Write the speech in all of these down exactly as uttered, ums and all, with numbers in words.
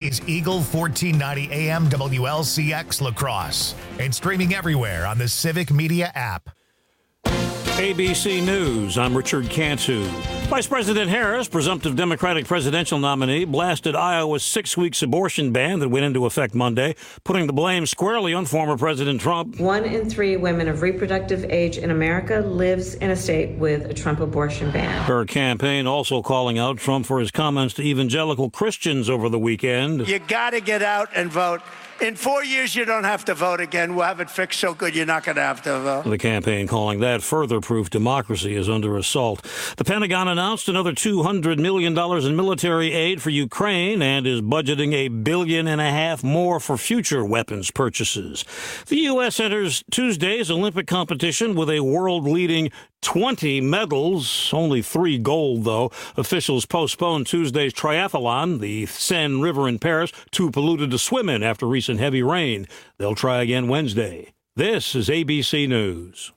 is Eagle fourteen ninety A M W L C X La Crosse and streaming everywhere on the Civic Media app. A B C News, I'm Richard Cantu. Vice President Harris, presumptive Democratic presidential nominee, blasted Iowa's six-week abortion ban that went into effect Monday, putting the blame squarely on former President Trump. One in three women of reproductive age in America lives in a state with a Trump abortion ban. Her campaign also calling out Trump for his comments to evangelical Christians over the weekend. You got to get out and vote. In four years, you don't have to vote again. We'll have it fixed so good you're not going to have to vote. The campaign calling that further proof democracy is under assault. The Pentagon announced another two hundred million dollars in military aid for Ukraine and is budgeting a billion and a half more for future weapons purchases. The U S enters Tuesday's Olympic competition with a world-leading twenty medals, only three gold, though. Officials postponed Tuesday's triathlon, the Seine River in Paris, too polluted to swim in after recent heavy rain. They'll try again Wednesday. This is A B C News.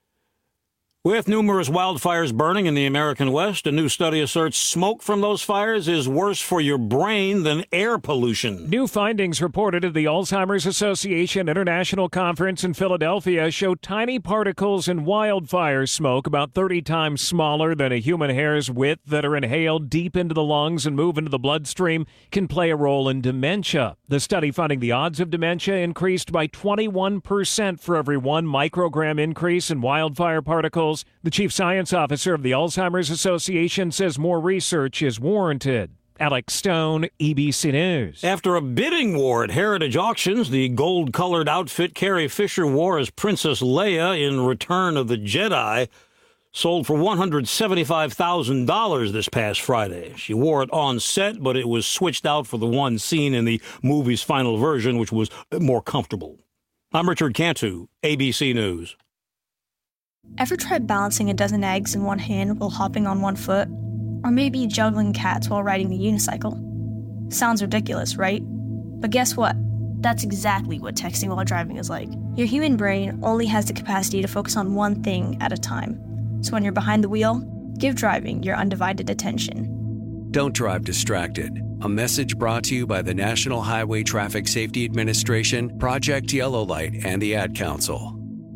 With numerous wildfires burning in the American West, a new study asserts smoke from those fires is worse for your brain than air pollution. New findings reported at the Alzheimer's Association International Conference in Philadelphia show tiny particles in wildfire smoke, about thirty times smaller than a human hair's width, that are inhaled deep into the lungs and move into the bloodstream, can play a role in dementia. The study finding the odds of dementia increased by twenty-one percent for every one microgram increase in wildfire particles. The chief science officer of the Alzheimer's Association says more research is warranted. Alex Stone, E B C News. After a bidding war at Heritage Auctions, the gold-colored outfit Carrie Fisher wore as Princess Leia in Return of the Jedi sold for one hundred seventy-five thousand dollars this past Friday. She wore it on set, but it was switched out for the one scene in the movie's final version, which was more comfortable. I'm Richard Cantu, A B C News. Ever tried balancing a dozen eggs in one hand while hopping on one foot? Or maybe juggling cats while riding a unicycle? Sounds ridiculous, right? But guess what? That's exactly what texting while driving is like. Your human brain only has the capacity to focus on one thing at a time. So when you're behind the wheel, give driving your undivided attention. Don't drive distracted. A message brought to you by the National Highway Traffic Safety Administration, Project Yellow Light, and the Ad Council.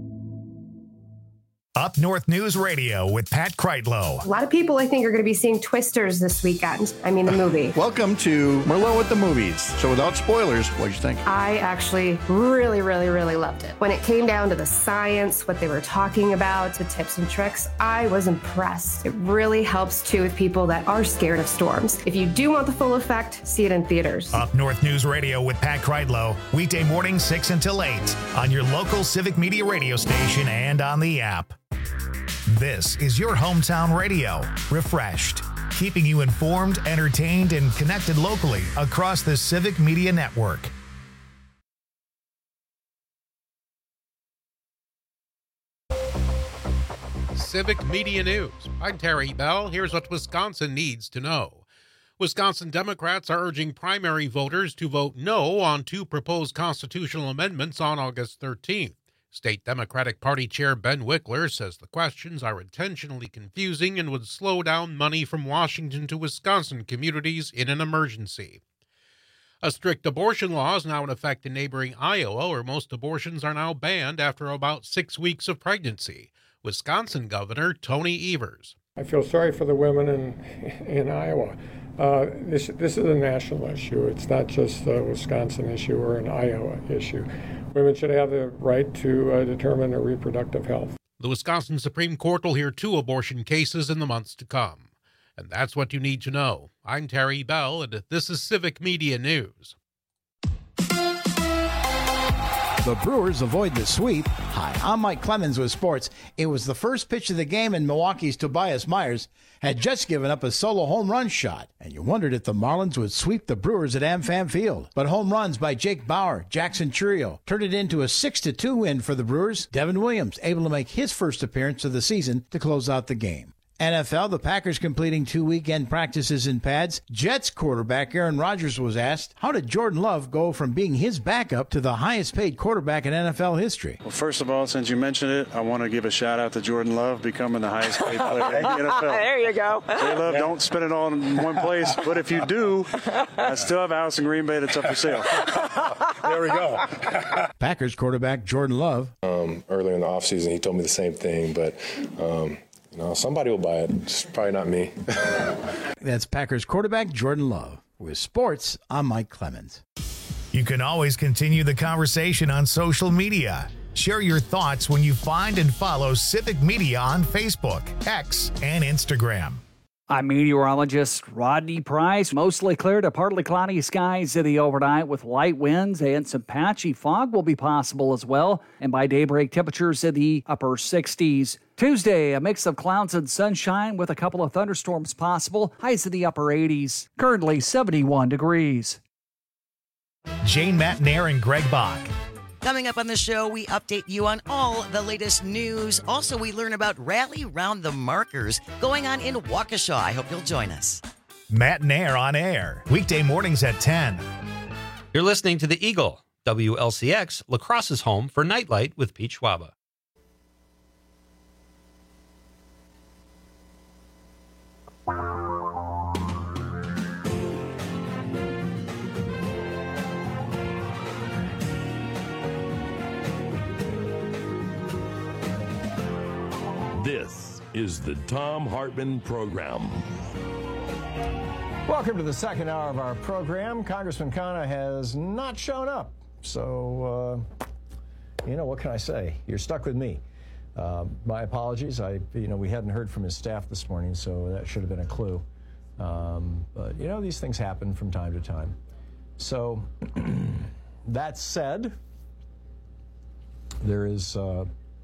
Up North News Radio with Pat Kreitlow. A lot of people, I think, are going to be seeing Twisters this weekend. I mean, the movie. Welcome to Merlot at the Movies. So without spoilers, what did you think? I actually really, really, really loved it. When it came down to the science, what they were talking about, the tips and tricks, I was impressed. It really helps, too, with people that are scared of storms. If you do want the full effect, see it in theaters. Up North News Radio with Pat Kreitlow. Weekday morning, six until eight on your local Civic Media radio station and on the app. This is your hometown radio, refreshed, keeping you informed, entertained, and connected locally across the Civic Media Network. Civic Media News. I'm Terry Bell. Here's what Wisconsin needs to know. Wisconsin Democrats are urging primary voters to vote no on two proposed constitutional amendments on August thirteenth. State Democratic Party Chair Ben Wickler says the questions are intentionally confusing and would slow down money from Washington to Wisconsin communities in an emergency. A strict abortion law is now in effect in neighboring Iowa, where most abortions are now banned after about six weeks of pregnancy. Wisconsin Governor Tony Evers. I feel sorry for the women in in Iowa. Uh, this this is a national issue. It's not just a Wisconsin issue or an Iowa issue. Women should have the right to uh, determine their reproductive health. The Wisconsin Supreme Court will hear two abortion cases in the months to come. And that's what you need to know. I'm Terry Bell, and this is Civic Media News. The Brewers avoid the sweep. Hi, I'm Mike Clemens with sports. It was the first pitch of the game, and Milwaukee's Tobias Myers had just given up a solo home run shot, and you wondered if the Marlins would sweep the Brewers at AmFam Field. But home runs by Jake Bauer, Jackson Churio turned it into a six to two win for the Brewers. Devin Williams able to make his first appearance of the season to close out the game. N F L, the Packers completing two weekend practices in pads. Jets quarterback Aaron Rodgers was asked, how did Jordan Love go from being his backup to the highest paid quarterback in N F L history? Well, first of all, since you mentioned it, I want to give a shout out to Jordan Love becoming the highest paid player in the N F L. There you go. Say, Love, don't spend it all in one place, but if you do, I still have a house in Green Bay that's up for sale. There we go. Packers quarterback Jordan Love. Um, earlier in the offseason, he told me the same thing, but um, you know, somebody will buy it. It's probably not me. That's Packers quarterback Jordan Love. With sports, I'm Mike Clemens. You can always continue the conversation on social media. Share your thoughts when you find and follow Civic Media on Facebook, X, and Instagram. I'm meteorologist Rodney Price. Mostly clear to partly cloudy skies in the overnight with light winds, and some patchy fog will be possible as well. And by daybreak, temperatures in the upper sixties. Tuesday, a mix of clouds and sunshine with a couple of thunderstorms possible. Highs in the upper eighties. Currently seventy-one degrees. Jane Matenaer and Greg Bach. Coming up on the show, we update you on all the latest news. Also, we learn about Rally Round the Markers going on in Waukesha. I hope you'll join us. Matenaer on air, weekday mornings at ten. You're listening to The Eagle, W L C X, La Crosse's home for Nightlight with Pete Schwaba. This is the Thom Hartmann Program. Welcome to the second hour of our program. Congressman Khanna has not shown up. So, uh, you know, what can I say? You're stuck with me. Uh, my apologies. I, you know, we hadn't heard from his staff this morning, so that should have been a clue. Um, but, you know, these things happen from time to time. So, that said, there is... Uh,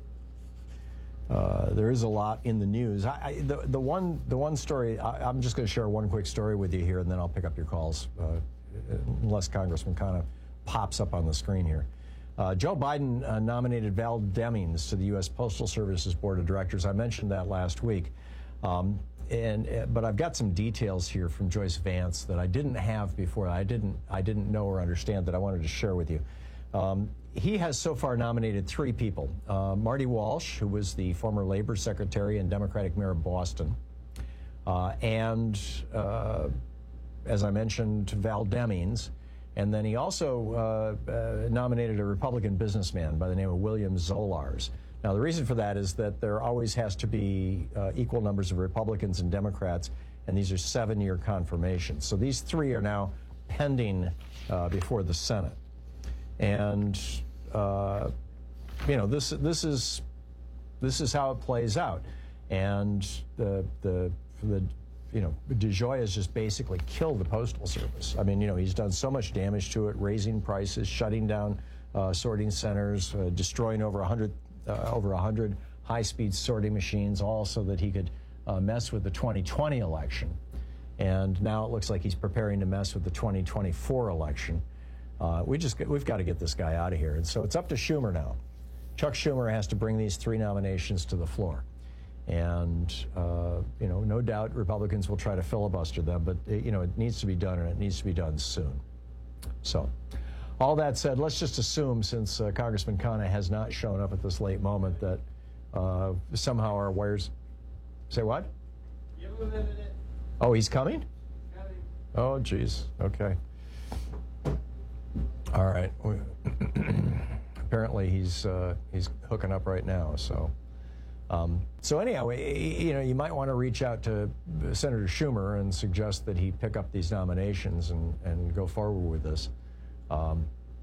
Uh, there is a lot in the news. I, I, the, the one the one story, I, I'm just going to share one quick story with you here, and then I'll pick up your calls, uh, unless Congressman kind of pops up on the screen here. Uh, Joe Biden uh, nominated Val Demings to the U S Postal Service's Board of Directors. I mentioned that last week. Um, and uh, but I've got some details here from Joyce Vance that I didn't have before. I didn't I didn't know or understand that I wanted to share with you. Um, He has so far nominated three people. Uh, Marty Walsh, who was the former Labor Secretary and Democratic Mayor of Boston. Uh, and, uh, as I mentioned, Val Demings. And then he also uh, uh, nominated a Republican businessman by the name of William Zolars. Now, the reason for that is that there always has to be uh, equal numbers of Republicans and Democrats, and these are seven-year confirmations. So these three are now pending uh, before the Senate. And uh, you know, this this is this is how it plays out, and the the the you know, DeJoy has just basically killed the Postal Service. I mean, you know, he's done so much damage to it, raising prices, shutting down uh, sorting centers, uh, destroying over a hundred uh, over a hundred high-speed sorting machines, all so that he could uh, mess with the twenty twenty election, and now it looks like he's preparing to mess with the twenty twenty-four election. Uh, we just we've got to get this guy out of here, and so it's up to Schumer now. Chuck Schumer has to bring these three nominations to the floor, and uh, you know, no doubt Republicans will try to filibuster them, but you know, it needs to be done, and it needs to be done soon. So, all that said, let's just assume, since uh, Congressman Khanna has not shown up at this late moment, that uh, somehow our wires. Say what? Give him a minute. Oh, he's coming? He's coming. Oh, geez. Okay. All right. Apparently, he's uh, he's hooking up right now. So, um, so anyhow, you know, you might want to reach out to Senator Schumer and suggest that he pick up these nominations and and go forward with this. Um,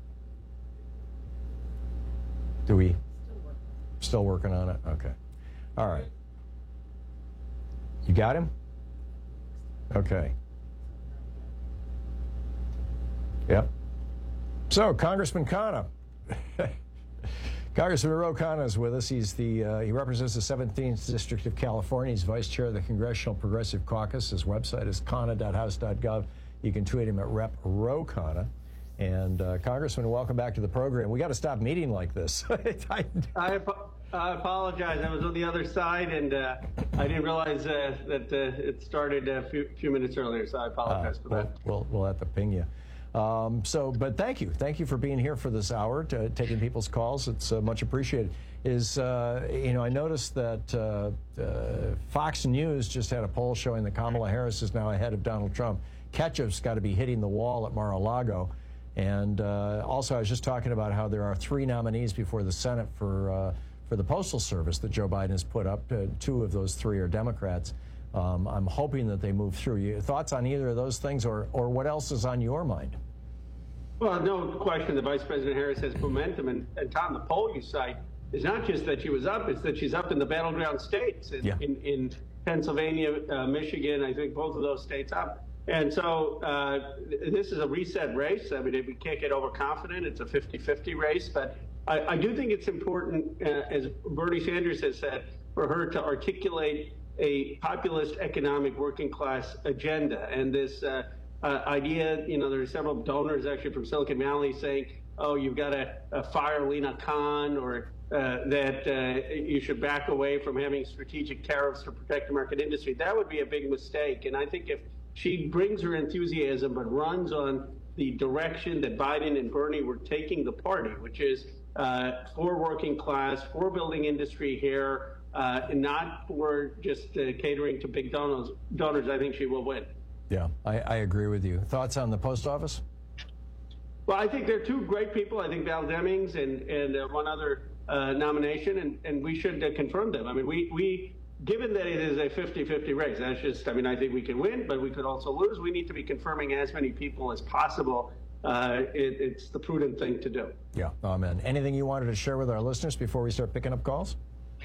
do we? Still working on it. Okay. All right. You got him? Okay. Yep. So, Congressman Khanna. Congressman Ro Khanna is with us. He's the uh, he represents the seventeenth District of California. He's vice chair of the Congressional Progressive Caucus. His website is khanna dot house dot gov. You can tweet him at Rep Ro Khanna. And uh, Congressman, welcome back to the program. We got to stop meeting like this. I, I, I apologize. I was on the other side, and uh, I didn't realize uh, that uh, it started a few, few minutes earlier, so I apologize uh, for we'll, that. We'll, we'll have to ping you. Um, so, but thank you. Thank you for being here for this hour, to, taking people's calls. It's uh, much appreciated. Is, uh, you know, I noticed that uh, uh, Fox News just had a poll showing that Kamala Harris is now ahead of Donald Trump. Ketchup's got to be hitting the wall at Mar-a-Lago. And uh, also, I was just talking about how there are three nominees before the Senate for uh, for the Postal Service that Joe Biden has put up. Uh, two of those three are Democrats. Um, I'm hoping that they move through. Your thoughts on either of those things, or or what else is on your mind? Well, no question that Vice President Harris has momentum. And, and Tom, the poll you cite is not just that she was up, it's that she's up in the battleground states. In, yeah. in, in Pennsylvania, uh, Michigan, I think both of those states up. And so uh, this is a reset race. I mean, we can't get overconfident. It's a fifty fifty race. But I, I do think it's important, uh, as Bernie Sanders has said, for her to articulate a populist economic working class agenda. And this uh, uh, idea, you know, there are several donors actually from Silicon Valley saying, oh, you've got to uh, fire Lena Khan, or uh, that uh, you should back away from having strategic tariffs to protect American industry. That would be a big mistake. And I think if she brings her enthusiasm but runs on the direction that Biden and Bernie were taking the party, which is uh, for working class, for building industry here, uh, and not for just uh, catering to big donors, donors, I think she will win. Yeah, I, I agree with you. Thoughts on the post office? Well, I think they're two great people. I think Val Demings and, and uh, one other uh, nomination, and, and we should uh, confirm them. I mean, we, we given that it is a fifty fifty race, that's just, I mean, I think we can win, but we could also lose. We need to be confirming as many people as possible. Uh, it, it's the prudent thing to do. Yeah, amen. Anything you wanted to share with our listeners before we start picking up calls?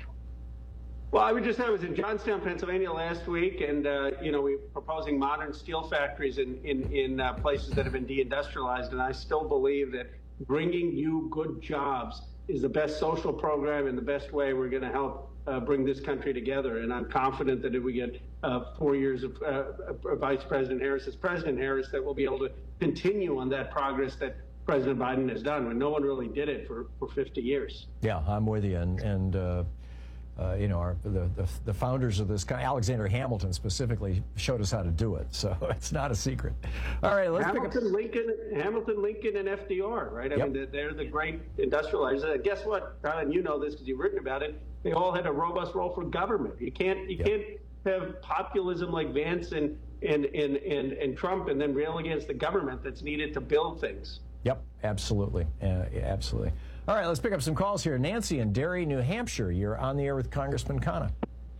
Well, I would just say I was in Johnstown, Pennsylvania last week, and, uh, you know, we're proposing modern steel factories in, in, in uh, places that have been deindustrialized, and I still believe that bringing you good jobs is the best social program and the best way we're going to help Uh, bring this country together. And I'm confident that if we get uh, four years of uh, Vice President Harris as President Harris, that we'll be able to continue on that progress that President Biden has done, when no one really did it for, for fifty years. Yeah, I'm with you. And, and uh, uh, you know, our, the, the, the founders of this, Alexander Hamilton specifically, showed us how to do it. So it's not a secret. All right, let's Hamilton, pick up. Lincoln, Hamilton, Lincoln, and F D R, right? I yep. mean, they're the great industrializers. And guess what, Tyler, you know this because you've written about it. They all had a robust role for government. You can't you yep. can't have populism like Vance and and, and and and Trump and then rail against the government that's needed to build things. Yep, absolutely, uh, absolutely. All right, let's pick up some calls here. Nancy in Derry, New Hampshire. You're on the air with Congressman Khanna.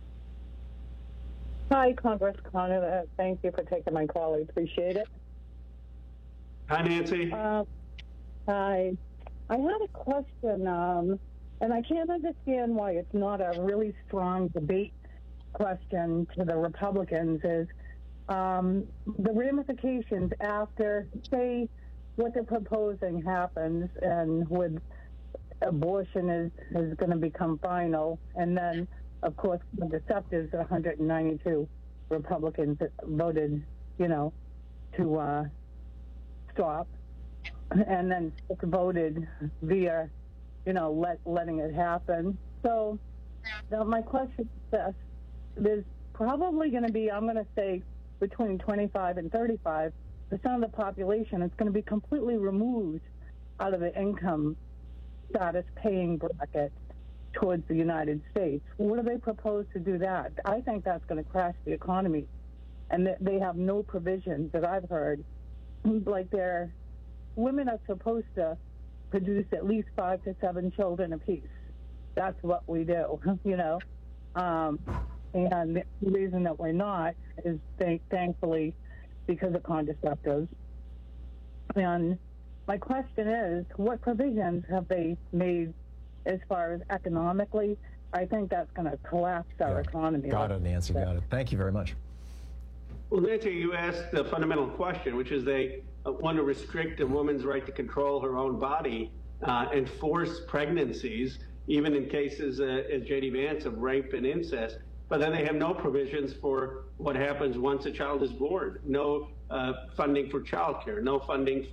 Hi, Congressman Khanna. Uh, thank you for taking my call. I appreciate it. Hi, Nancy. Uh, hi. I had a question. Um, And I can't understand why it's not a really strong debate question to the Republicans is um, the ramifications after, say, what they're proposing happens and with abortion is, is going to become final. And then, of course, the deceptives, one hundred ninety-two Republicans that voted, you know, to uh, stop. And then voted via you know, let, letting it happen. So now my question is this. There's probably going to be, I'm going to say, between twenty-five and thirty-five percent of the population is going to be completely removed out of the income status paying bracket towards the United States. What do they propose to do that? I think that's going to crash the economy. And they have no provisions that I've heard. Like they're, women are supposed to produce at least five to seven children apiece. That's what we do, you know. Um, and the reason that we're not is, th- thankfully, because of contraceptives. And my question is, what provisions have they made as far as economically? I think that's going to collapse our yeah. economy. Got it, Nancy, got it. Thank you very much. Well, Nancy, you asked the fundamental question, which is they uh, want to restrict a woman's right to control her own body uh, and force pregnancies, even in cases, uh, as J D Vance, of rape and incest. But then they have no provisions for what happens once a child is born. No uh, funding for childcare, no funding for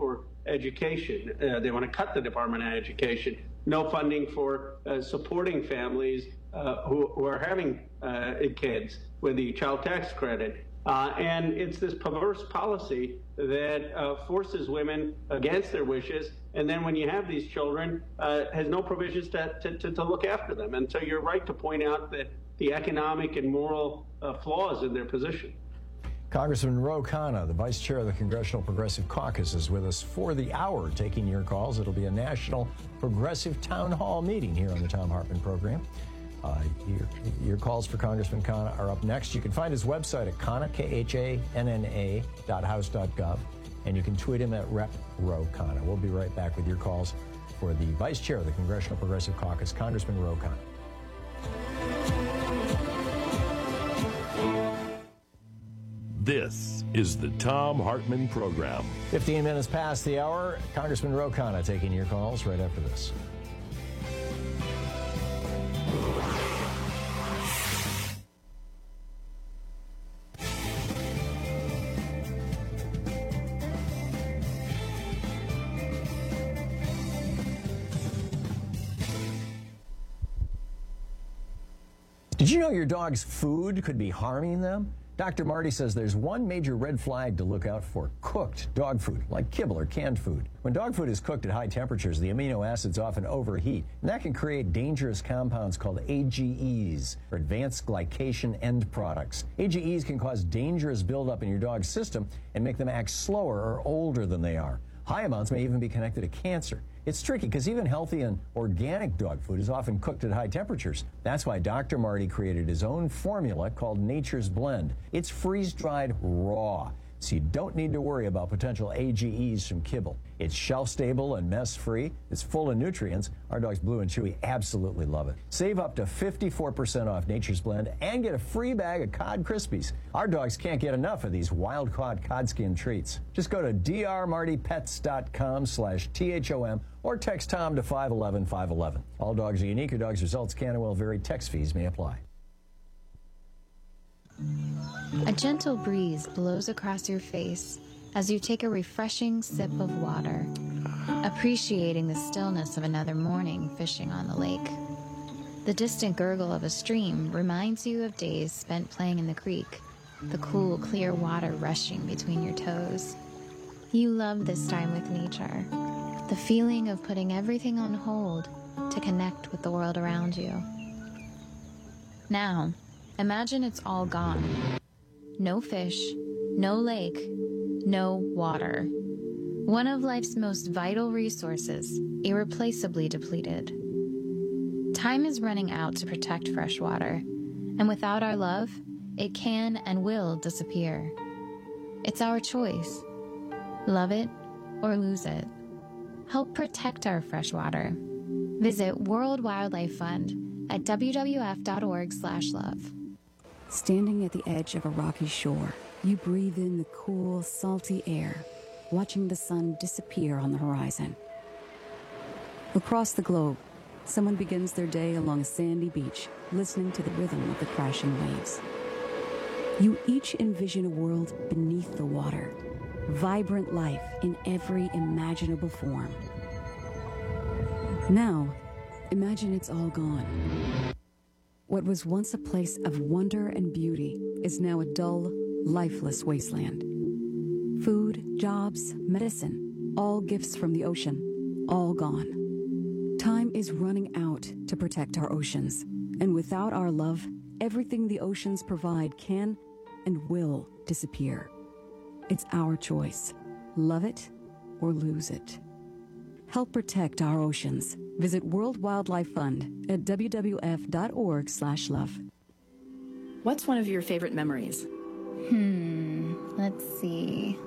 education. Uh, they want to cut the Department of Education. No funding for uh, supporting families uh, who, who are having uh, kids with the child tax credit. Uh, and it's this perverse policy that uh, forces women against their wishes. And then when you have these children, uh, has no provisions to, to, to, to look after them. And so you're right to point out that the economic and moral uh, flaws in their position. Congressman Ro Khanna, the vice chair of the Congressional Progressive Caucus, is with us for the hour taking your calls. It'll be a national progressive town hall meeting here on the Thom Hartmann program. Uh, your, your calls for Congressman Khanna are up next. You can find his website at Khanna, K H A N N A, dot house dot gov, and you can tweet him at Rep Ro Khanna. We'll be right back with your calls for the vice chair of the Congressional Progressive Caucus, Congressman Ro Khanna. This is the Thom Hartmann program. fifteen minutes past the hour. Congressman Ro Khanna taking your calls right after this. Did you know your dog's food could be harming them? Doctor Marty says there's one major red flag to look out for: cooked dog food, like kibble or canned food. When dog food is cooked at high temperatures, the amino acids often overheat, and that can create dangerous compounds called A G Es, or advanced glycation end products. A G Es can cause dangerous buildup in your dog's system and make them act slower or older than they are. High amounts may even be connected to cancer. It's tricky because even healthy and organic dog food is often cooked at high temperatures. That's why Doctor Marty created his own formula called Nature's Blend. It's freeze-dried raw, so you don't need to worry about potential A G Es from kibble. It's shelf-stable and mess-free. It's full of nutrients. Our dogs Blue and Chewy absolutely love it. Save up to fifty-four percent off Nature's Blend and get a free bag of Cod Krispies. Our dogs can't get enough of these wild-caught cod skin treats. Just go to drmartypets.com slash T H O M or text Tom to five one one five one one. All dogs are unique. Your dog's results can and will vary. Text fees may apply. A gentle breeze blows across your face as you take a refreshing sip of water, appreciating the stillness of another morning fishing on the lake. The distant gurgle of a stream reminds you of days spent playing in the creek, the cool, clear water rushing between your toes. You love this time with nature, the feeling of putting everything on hold to connect with the world around you. Now, imagine it's all gone. No fish, no lake, no water. One of life's most vital resources, irreplaceably depleted. Time is running out to protect fresh water, and without our love, it can and will disappear. It's our choice. Love it or lose it. Help protect our fresh water. Visit World Wildlife Fund at w w f dot org slash love. Standing at the edge of a rocky shore, you breathe in the cool, salty air, watching the sun disappear on the horizon. Across the globe, someone begins their day along a sandy beach, listening to the rhythm of the crashing waves. You each envision a world beneath the water, vibrant life in every imaginable form. Now, imagine it's all gone. What was once a place of wonder and beauty is now a dull, lifeless wasteland. Food, jobs, medicine, all gifts from the ocean, all gone. Time is running out to protect our oceans, and without our love, everything the oceans provide can and will disappear. It's our choice. Love it or lose it. Help protect our oceans. Visit World Wildlife Fund at w w f dot org slash love. What's one of your favorite memories? Hmm, let's see.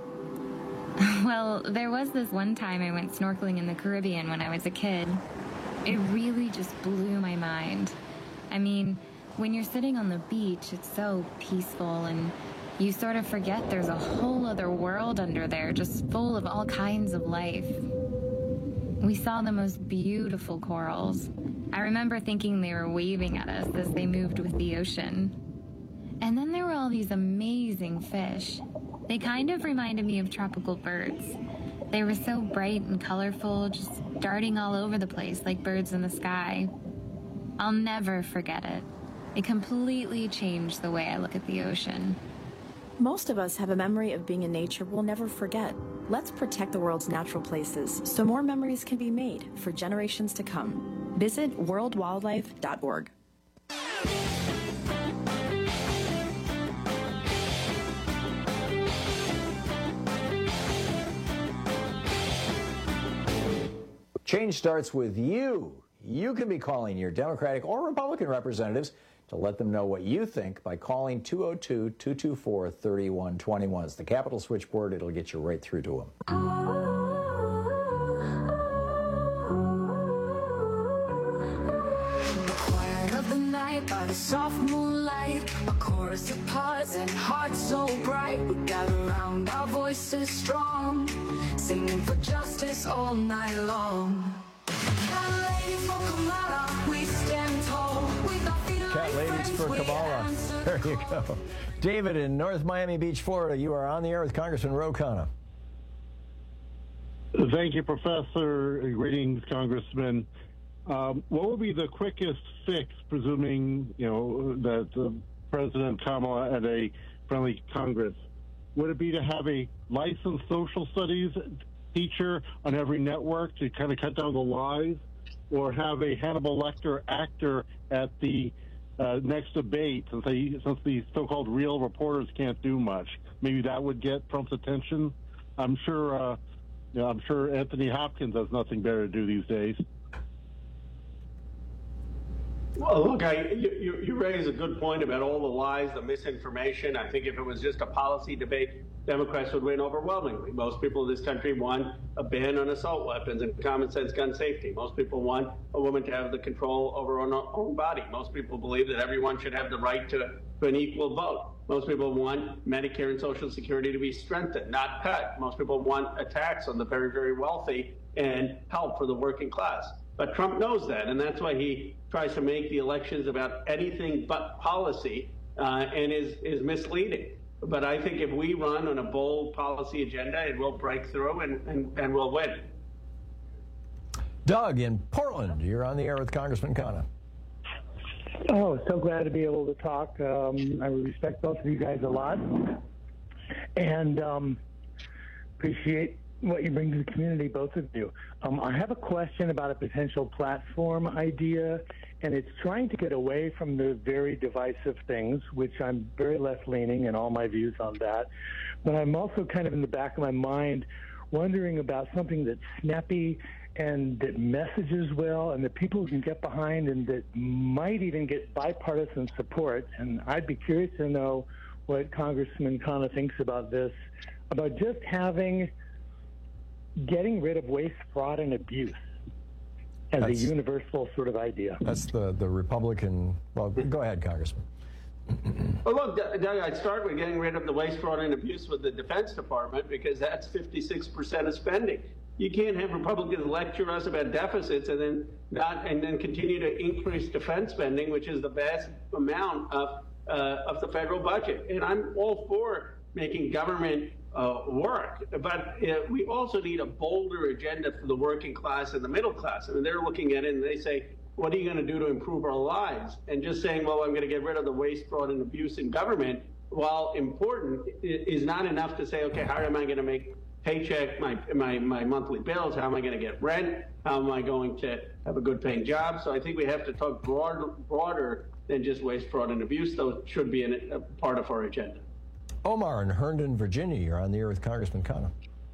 Well, there was this one time I went snorkeling in the Caribbean when I was a kid. It really just blew my mind. I mean, when you're sitting on the beach, it's so peaceful and you sort of forget there's a whole other world under there just full of all kinds of life. We saw the most beautiful corals. I remember thinking they were waving at us as they moved with the ocean. And then there were all these amazing fish. They kind of reminded me of tropical birds. They were so bright and colorful, just darting all over the place like birds in the sky. I'll never forget it. It completely changed the way I look at the ocean. Most of us have a memory of being in nature we'll never forget. Let's protect the world's natural places so more memories can be made for generations to come. Visit world wildlife dot org. Change starts with you. You can be calling your Democratic or Republican representatives to let them know what you think by calling two oh two, two two four, three one two one. It's the Capitol switchboard. It'll get you right through to them. Quiet of the night by the soft moonlight, a chorus of pods and hearts so bright. We gather around, our voices strong, singing for justice all night long. Cat ladies for Kamala, we stand tall. With our feet Cat ladies for Kamala. There you go. David in North Miami Beach, Florida. You are on the air with Congressman Ro Khanna. Thank you, Professor. Greetings, Congressman. Um, what would be the quickest fix, presuming you know that uh, President Kamala had a friendly Congress? Would it be to have a licensed social studies teacher on every network to kind of cut down the lies, or have a Hannibal Lecter actor at the uh, next debate, since, they, since the so-called real reporters can't do much? Maybe that would get Trump's attention. I'm sure. Uh, you know, I'm sure Anthony Hopkins has nothing better to do these days. Well, look, I, you, you raise a good point about all the lies, the misinformation. I think if it was just a policy debate, Democrats would win overwhelmingly. Most people in this country want a ban on assault weapons and common sense gun safety. Most people want a woman to have the control over her own, own body. Most people believe that everyone should have the right to, to an equal vote. Most people want Medicare and Social Security to be strengthened, not cut. Most people want a tax on the very, very wealthy and help for the working class. But Trump knows that, and that's why he tries to make the elections about anything but policy uh, and is, is misleading. But I think if we run on a bold policy agenda, it will break through and, and, and we'll win. Doug in Portland, you're on the air with Congressman Khanna. Oh, so glad to be able to talk. Um, I respect both of you guys a lot, and um, appreciate what you bring to the community, both of you. Um, I have a question about a potential platform idea, and it's trying to get away from the very divisive things, which I'm very left-leaning in all my views on that. But I'm also kind of in the back of my mind wondering about something that's snappy and that messages well and that people can get behind and that might even get bipartisan support. And I'd be curious to know what Congressman Khanna thinks about this, about just having getting rid of waste, fraud, and abuse as that's, a universal sort of idea. That's the, the Republican... Well, go ahead, Congressman. Well, look, Doug, I'd start with getting rid of the waste, fraud, and abuse with the Defense Department, because that's fifty-six percent of spending. You can't have Republicans lecture us about deficits and then not and then continue to increase defense spending, which is the vast amount of uh, of the federal budget. And I'm all for making government uh, work, but uh, we also need a bolder agenda for the working class and the middle class. I mean, they're looking at it and they say, what are you going to do to improve our lives? And just saying, well, I'm going to get rid of the waste, fraud, and abuse in government, while important, is not enough to say, okay, how am I going to make paycheck, my, my, my monthly bills? How am I going to get rent? How am I going to have a good paying job? So I think we have to talk broad, broader than just waste, fraud, and abuse, though it should be an, a part of our agenda. Omar in Herndon, Virginia, you're on the air with Congressman Khanna.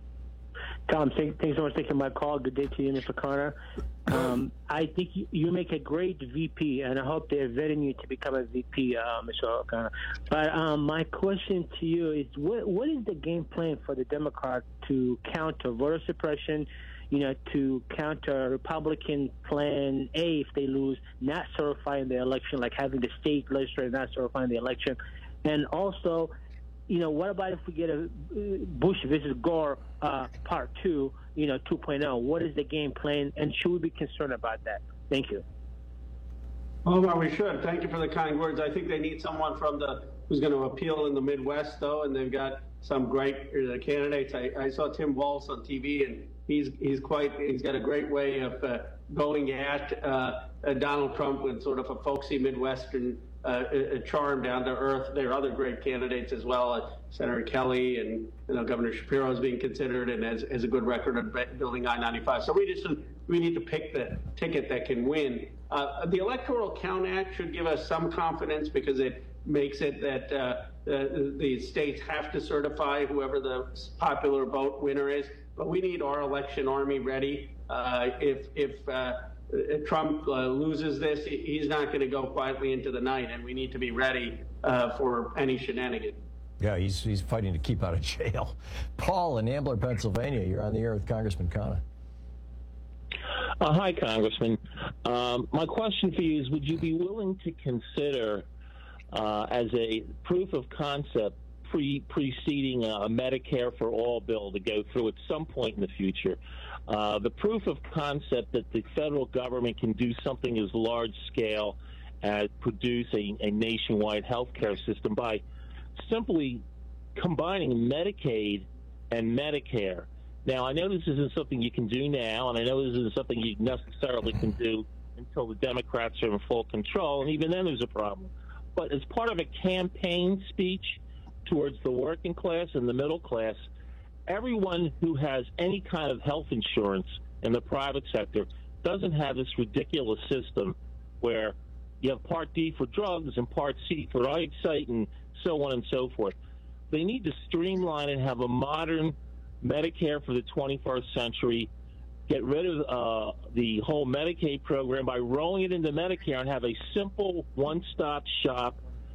Tom, thank, thanks so much for taking my call. Good day to you, Mister Khanna. Um, I think you, you make a great V P, and I hope they're vetting you to become a V P, uh, Mister Khanna. But um, my question to you is, what, what is the game plan for the Democrats to counter voter suppression, you know, to counter Republican plan A if they lose, not certifying the election, like having the state legislature not certifying the election, and also, you know, what about if we get a Bush versus Gore uh, part two, you know, two point oh? What is the game plan, and should we be concerned about that? Thank you. Oh, well, we should. Thank you for the kind words. I think they need someone from the who's going to appeal in the Midwest, though, and they've got some great uh, candidates. I, I saw Tim Walz on T V, and he's he's quite he's got a great way of uh, going at uh, uh, Donald Trump with sort of a folksy Midwestern uh, a charm, down to earth. There are other great candidates as well. Uh, Senator Kelly and you know Governor Shapiro is being considered and has, has a good record of building I ninety-five. So we just we need to pick the ticket that can win. Uh, the Electoral Count Act should give us some confidence because it makes it that uh, the, the states have to certify whoever the popular vote winner is. But we need our election army ready. Uh, if if uh, Trump uh, loses this, he's not going to go quietly into the night, and we need to be ready uh, for any shenanigan. Yeah, he's he's fighting to keep out of jail. Paul in Ambler, Pennsylvania, you're on the air with Congressman Khanna. Uh, hi, Congressman. Um, my question for you is, would you be willing to consider, uh, as a proof of concept, pre preceding a Medicare for All bill to go through at some point in the future, uh, the proof of concept that the federal government can do something as large scale as produce a, a nationwide health care system by simply combining Medicaid and Medicare. Now, I know this isn't something you can do now, and I know this isn't something you necessarily can do until the Democrats are in full control, and even then there's a problem. But as part of a campaign speech towards the working class and the middle class, everyone who has any kind of health insurance in the private sector doesn't have this ridiculous system where you have Part D for drugs and Part C for eyesight and so on and so forth. They need to streamline and have a modern Medicare for the twenty-first century, get rid of uh, the whole Medicaid program by rolling it into Medicare and have a simple one-stop shop.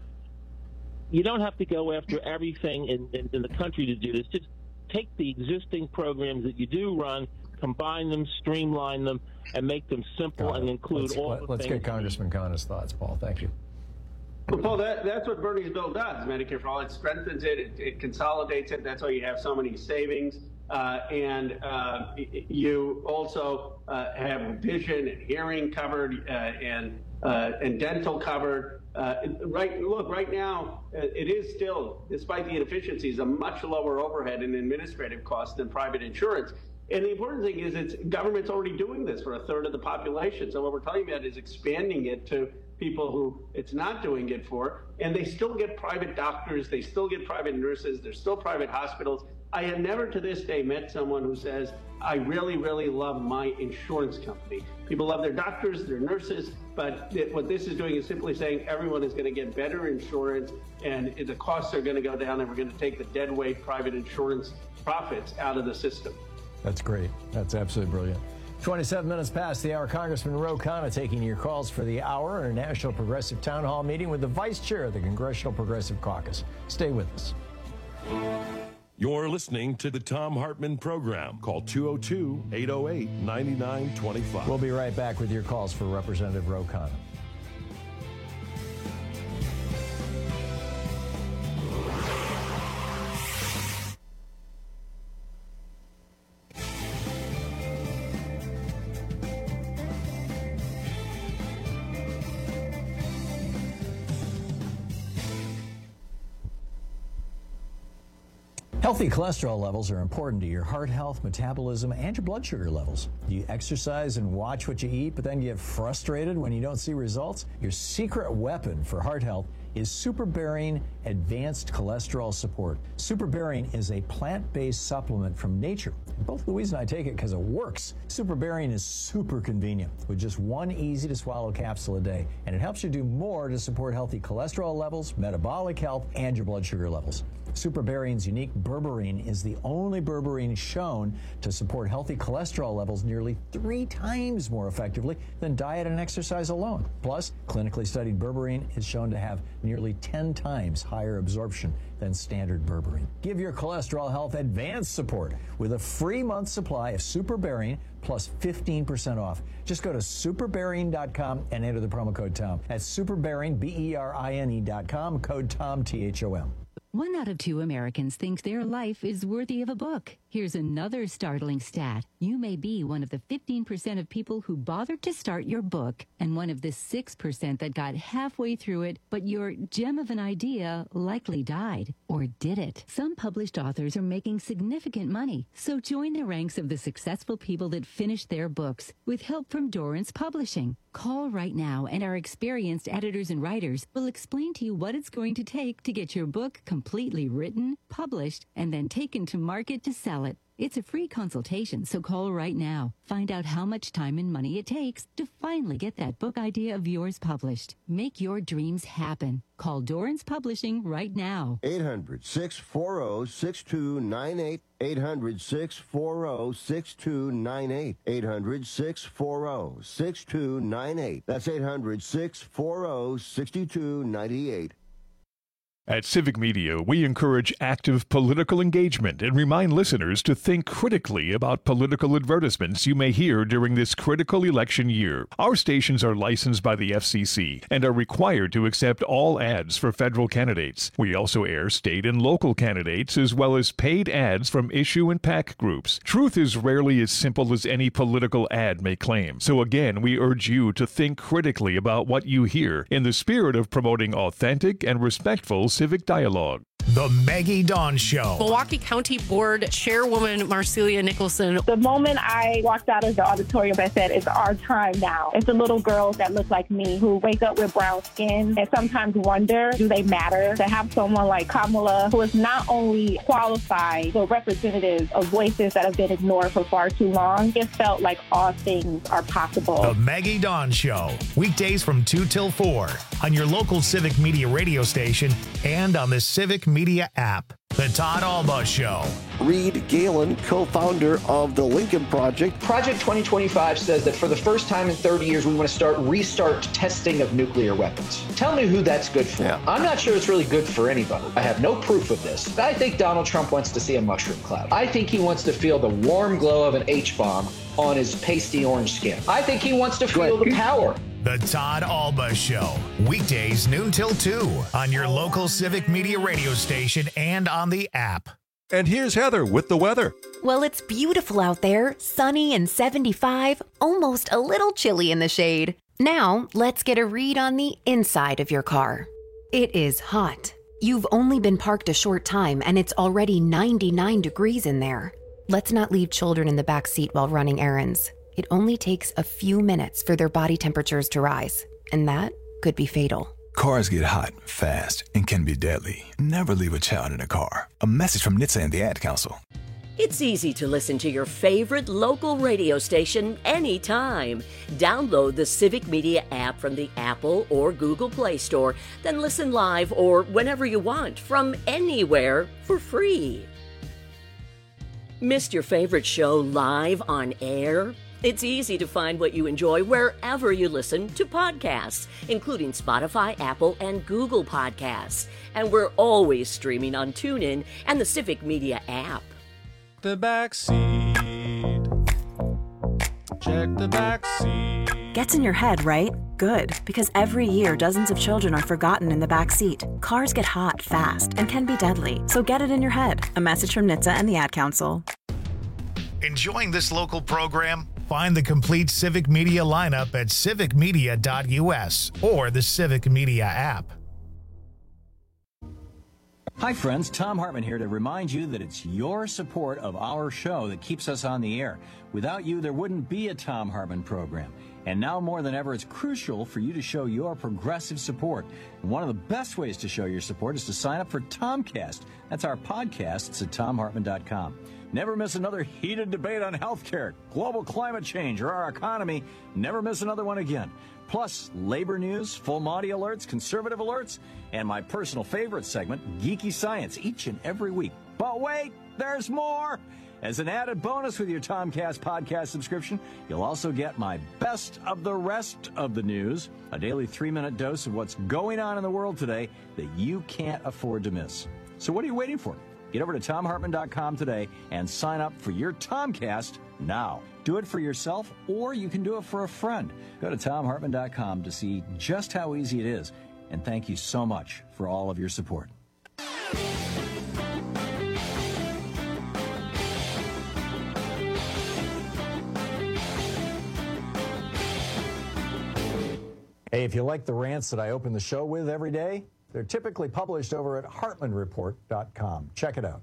You don't have to go after everything in, in, in the country to do this. Just take the existing programs that you do run, combine them, streamline them, and make them simple and include let's, all let, the let's things. get Congressman Khanna's thoughts, Paul. Thank you. Well, Paul, that, that's what Bernie's bill does, Medicare for All. It strengthens it, it, it consolidates it. That's why you have so many savings. Uh, and uh, you also uh, have vision and hearing covered uh, and uh, and dental covered. Uh, right, look, right now, it is still, despite the inefficiencies, a much lower overhead and administrative cost than private insurance. And the important thing is it's government's already doing this for a third of the population. So what we're talking about is expanding it to people who it's not doing it for, and they still get private doctors, they still get private nurses, there's still private hospitals. I have never to this day met someone who says, I really, really love my insurance company. People love their doctors, their nurses, but it, what this is doing is simply saying everyone is going to get better insurance and the costs are going to go down and we're going to take the dead weight private insurance profits out of the system. That's great. That's absolutely brilliant. twenty-seven minutes past the hour. Congressman Ro Khanna taking your calls for the hour in a National Progressive Town Hall meeting with the Vice Chair of the Congressional Progressive Caucus. Stay with us. You're listening to the Thom Hartmann Program. Call two oh two, eight oh eight, nine nine two five. We'll be right back with your calls for Representative Ro Khanna. Healthy cholesterol levels are important to your heart health, metabolism, and your blood sugar levels. Do you exercise and watch what you eat, but then get frustrated when you don't see results? Your secret weapon for heart health is SuperBarian Advanced Cholesterol Support. SuperBarian is a plant-based supplement from nature. Both Louise and I take it because it works. SuperBarian is super convenient with just one easy-to-swallow capsule a day, and it helps you do more to support healthy cholesterol levels, metabolic health, and your blood sugar levels. SuperBarian's unique berberine is the only berberine shown to support healthy cholesterol levels nearly three times more effectively than diet and exercise alone. Plus, clinically studied berberine is shown to have nearly ten times higher absorption than standard berberine. Give your cholesterol health advanced support with a free month supply of SuperBarian plus fifteen percent off. Just go to super barian dot com and enter the promo code Tom. That's SuperBarian, B E R I N E dot com, code Tom, T H O M. One out of two Americans think their life is worthy of a book. Here's another startling stat. You may be one of the fifteen percent of people who bothered to start your book and one of the six percent that got halfway through it, but your gem of an idea likely died. Or did it? Some published authors are making significant money, so join the ranks of the successful people that finished their books with help from Dorrance Publishing. Call right now and our experienced editors and writers will explain to you what it's going to take to get your book completely written, published, and then taken to market to sell it. It's a free consultation, so call right now. Find out how much time and money it takes to finally get that book idea of yours published. Make your dreams happen. Call Dorrance Publishing right now. eight hundred, six four zero, six two nine eight. eight hundred, six four zero, six two nine eight. eight hundred, six four zero, six two nine eight. That's eight hundred, six four zero, six two nine eight. At Civic Media, we encourage active political engagement and remind listeners to think critically about political advertisements you may hear during this critical election year. Our stations are licensed by the F C C and are required to accept all ads for federal candidates. We also air state and local candidates as well as paid ads from issue and PAC groups. Truth is rarely as simple as any political ad may claim. So again, we urge you to think critically about what you hear in the spirit of promoting authentic and respectful civic dialogue. The Maggie Dawn Show. Milwaukee County Board Chairwoman Marcelia Nicholson. The moment I walked out of the auditorium, I said, it's our time now. It's the little girls that look like me who wake up with brown skin and sometimes wonder, do they matter? To have someone like Kamala, who is not only qualified, but representative of voices that have been ignored for far too long, it felt like all things are possible. The Maggie Dawn Show. Weekdays from two till four on your local Civic Media radio station and on the Civic Media app. The Todd Alba Show. Reed Galen, co-founder of the Lincoln Project. Project twenty twenty-five says that for the first time in thirty years, we want to start restart testing of nuclear weapons. Tell me who that's good for. Yeah. I'm not sure it's really good for anybody. I have no proof of this. I think Donald Trump wants to see a mushroom cloud. I think he wants to feel the warm glow of an H-bomb on his pasty orange skin. I think he wants to feel the power. The Todd Alba Show. Weekdays noon till two on your local Civic Media radio station and on the app. And here's Heather with the weather. Well, it's beautiful out there, sunny and seventy-five, almost a little chilly in the shade. Now, let's get a read on the inside of your car. It is hot. You've only been parked a short time and it's already ninety-nine degrees in there. Let's not leave children in the back seat while running errands. It only takes a few minutes for their body temperatures to rise, and that could be fatal. Cars get hot, fast, and can be deadly. Never leave a child in a car. A message from N H T S A and the Ad Council. It's easy to listen to your favorite local radio station anytime. Download the Civic Media app from the Apple or Google Play Store, then listen live or whenever you want from anywhere for free. Missed your favorite show live on air? It's easy to find what you enjoy wherever you listen to podcasts, including Spotify, Apple, and Google Podcasts. And we're always streaming on TuneIn and the Civic Media app. The back seat. Check the back seat. Gets in your head, right? Good, because every year dozens of children are forgotten in the back seat. Cars get hot fast and can be deadly, so get it in your head. A message from N H T S A and the Ad Council. Enjoying this local program? Find the complete Civic Media lineup at civic media dot U S or the Civic Media app. Hi friends, Tom Hartman here to remind you that it's your support of our show that keeps us on the air. Without you, there wouldn't be a Tom Hartman program. And now more than ever, it's crucial for you to show your progressive support. And one of the best ways to show your support is to sign up for Tomcast. That's our podcast. It's at tom hartman dot com. Never miss another heated debate on healthcare, global climate change, or our economy. Never miss another one again. Plus, labor news, full Monty alerts, conservative alerts, and my personal favorite segment, Geeky Science, each and every week. But wait, there's more! As an added bonus with your Tomcast podcast subscription, you'll also get my best of the rest of the news, a daily three-minute dose of what's going on in the world today that you can't afford to miss. So what are you waiting for? Get over to tom hartman dot com today and sign up for your Tomcast now. Do it for yourself, or you can do it for a friend. Go to tom hartman dot com to see just how easy it is. And thank you so much for all of your support. Hey, if you like the rants that I open the show with every day, they're typically published over at Hartman Report dot com. Check it out.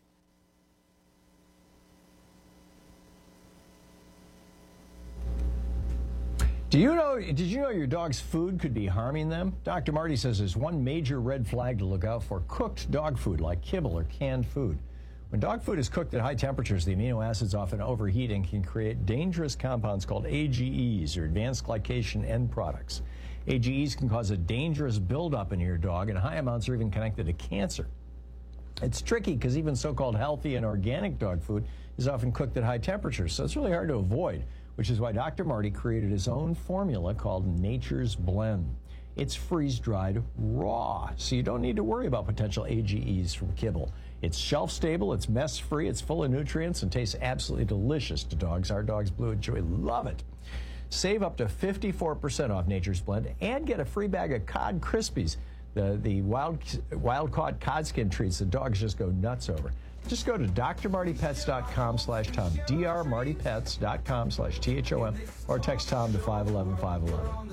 Do you know, did you know your dog's food could be harming them? Doctor Marty says there's one major red flag to look out for: cooked dog food like kibble or canned food. When dog food is cooked at high temperatures, the amino acids often overheat and can create dangerous compounds called A G Es, or advanced glycation end products. A G Es can cause a dangerous buildup in your dog, and high amounts are even connected to cancer. It's tricky because even so-called healthy and organic dog food is often cooked at high temperatures, so it's really hard to avoid, which is why Doctor Marty created his own formula called Nature's Blend. It's freeze-dried raw, so you don't need to worry about potential A G Es from kibble. It's shelf-stable, it's mess-free, it's full of nutrients, and tastes absolutely delicious to dogs. Our dogs, Blue and Joey, love it. Save up to fifty-four percent off Nature's Blend and get a free bag of Cod Krispies, the, the wild, wild-caught cod skin treats that dogs just go nuts over. Just go to D R Marty Pets dot com slash Tom, D R Marty Pets dot com slash T H O M, or text Tom to five one one, five one one.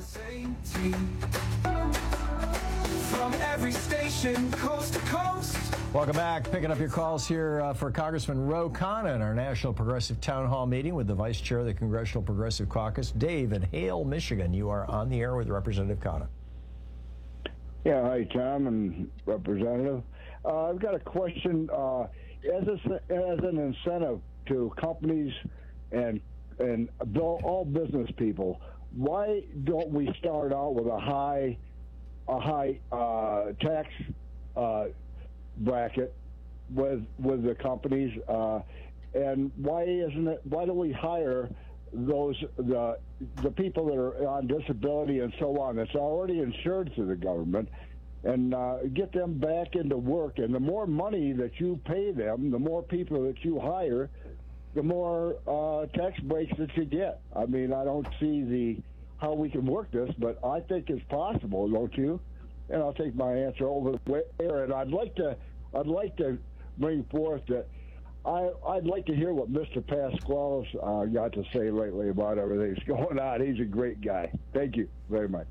From every station, coast to coast. Welcome back. Picking up your calls here uh, for Congressman Ro Khanna in our National Progressive Town Hall meeting with the Vice Chair of the Congressional Progressive Caucus, Dave in Hale, Michigan. You are on the air with Representative Khanna. Yeah, hi, Tom and Representative. Uh, I've got a question. Uh, as, a, as an incentive to companies and and all business people, why don't we start out with a high a high uh, tax uh, bracket with with the companies, uh, and why isn't it? Why don't we hire those the the people that are on disability and so on that's already insured through the government, and uh, get them back into work? And the more money that you pay them, the more people that you hire, the more uh, tax breaks that you get. I mean, I don't see the how we can work this, but I think it's possible, don't you? And I'll take my answer over there. And I'd like to, I'd like to bring forth that I, I'd like to hear what Mister Pasquale's uh, got to say lately about everything that's going on. He's a great guy. Thank you very much.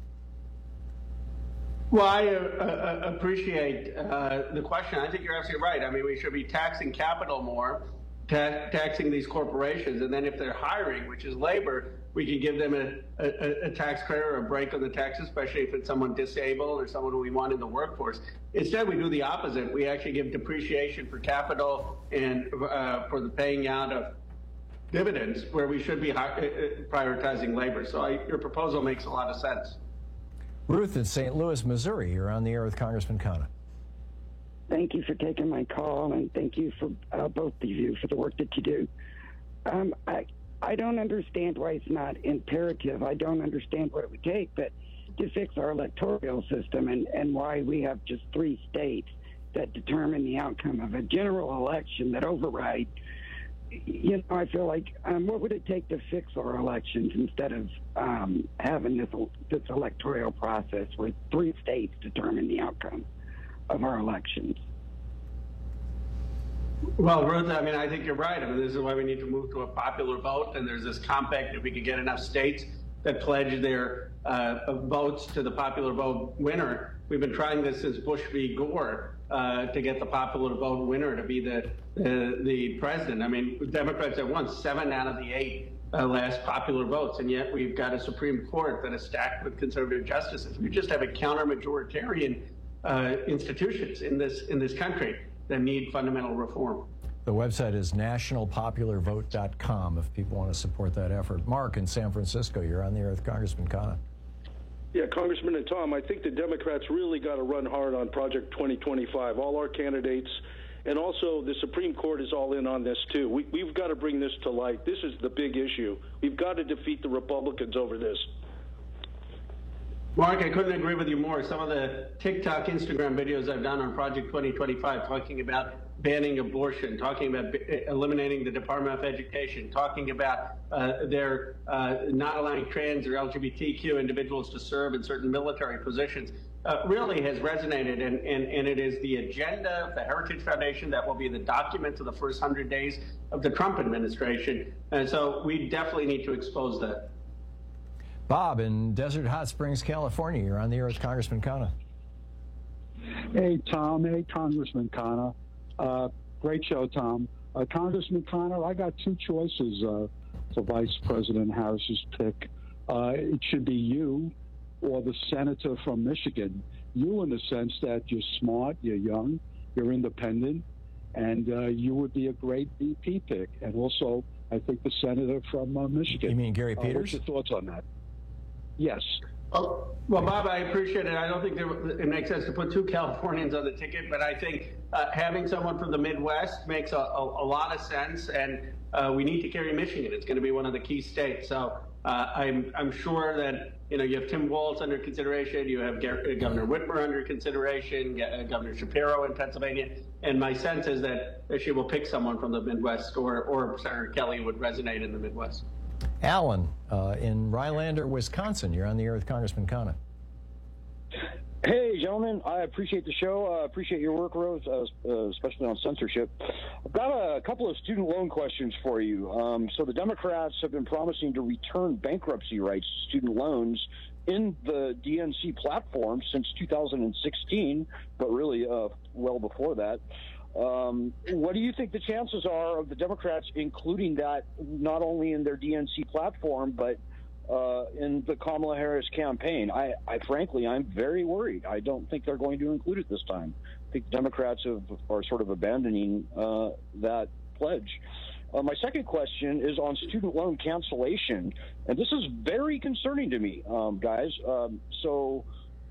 Well, I uh, uh, appreciate uh, the question. I think you're absolutely right. I mean, we should be taxing capital more, ta- taxing these corporations, and then if they're hiring, which is labor, we can give them a, a, a tax credit or a break on the taxes, especially if it's someone disabled or someone who we want in the workforce. Instead, we do the opposite. We actually give depreciation for capital and uh, for the paying out of dividends, where we should be hi- prioritizing labor. So I, your proposal makes a lot of sense. Ruth in Saint Louis, Missouri. You're on the air with Congressman Khanna. Thank you for taking my call, and thank you for uh, both of you for the work that you do. Um, I, I don't understand why it's not imperative. I don't understand what it would take, but to fix our electoral system, and, and why we have just three states that determine the outcome of a general election that override. You know, I feel like um, what would it take to fix our elections instead of um, having this this electoral process where three states determine the outcome of our elections? Well, Ruth, I mean, I think you're right. I mean, this is why we need to move to a popular vote. And there's this compact, if we could get enough states that pledge their uh, votes to the popular vote winner. We've been trying this since Bush v. Gore uh, to get the popular vote winner to be the the, the president. I mean, Democrats have won seven out of the eight uh, last popular votes, and yet we've got a Supreme Court that is stacked with conservative justices. We just have a counter-majoritarian uh, institutions in this in this country that need fundamental reform. The website is national popular vote dot com if people want to support that effort. Mark in San Francisco, you're on the air with Congressman Khanna. Yeah, Congressman and Tom, I think the Democrats really got to run hard on Project twenty twenty-five. All our candidates, and also the Supreme Court is all in on this too. We, we've got to bring this to light. This is the big issue. We've got to defeat the Republicans over this. Mark, I couldn't agree with you more. Some of the TikTok, Instagram videos I've done on Project twenty twenty-five, talking about banning abortion, talking about b- eliminating the Department of Education, talking about uh, their uh, not allowing trans or L G B T Q individuals to serve in certain military positions, uh, really has resonated. And, and, and it is the agenda of the Heritage Foundation that will be the document of the first hundred days of the Trump administration. And so we definitely need to expose that. Bob in Desert Hot Springs, California. You're on the air with Congressman Khanna. Hey, Tom. Hey, Congressman Khanna. Uh, great show, Tom. Uh, Congressman Khanna, I got two choices uh, for Vice President Harris's pick. Uh, it should be you or the senator from Michigan. You in the sense that you're smart, you're young, you're independent, and uh, you would be a great V P pick. And also, I think the senator from uh, Michigan. You mean Gary Peters? Uh, what's your thoughts on that? Yes. Oh, well, Bob, I appreciate it. I don't think there, it makes sense to put two Californians on the ticket, but I think uh, having someone from the Midwest makes a, a, a lot of sense, and uh, we need to carry Michigan. It's going to be one of the key states. So uh, I'm, I'm sure that, you know, you have Tim Walz under consideration, you have Governor Whitmer under consideration, Governor Shapiro in Pennsylvania, and my sense is that she will pick someone from the Midwest, or, or Senator Kelly would resonate in the Midwest. Alan uh, in Rylander, Wisconsin. You're on the air with Congressman Khanna. Hey, gentlemen. I appreciate the show. I uh, appreciate your work, Rose, uh, uh, especially on censorship. I've got a couple of student loan questions for you. Um, so the Democrats have been promising to return bankruptcy rights to student loans in the D N C platform since two thousand sixteen, but really uh, well before that. Um, what do you think the chances are of the Democrats including that not only in their D N C platform, but uh, in the Kamala Harris campaign? I, I frankly, I'm very worried. I don't think they're going to include it this time. I think Democrats have, are sort of abandoning uh, that pledge. Uh, my second question is on student loan cancellation, and this is very concerning to me, um, guys. Um, so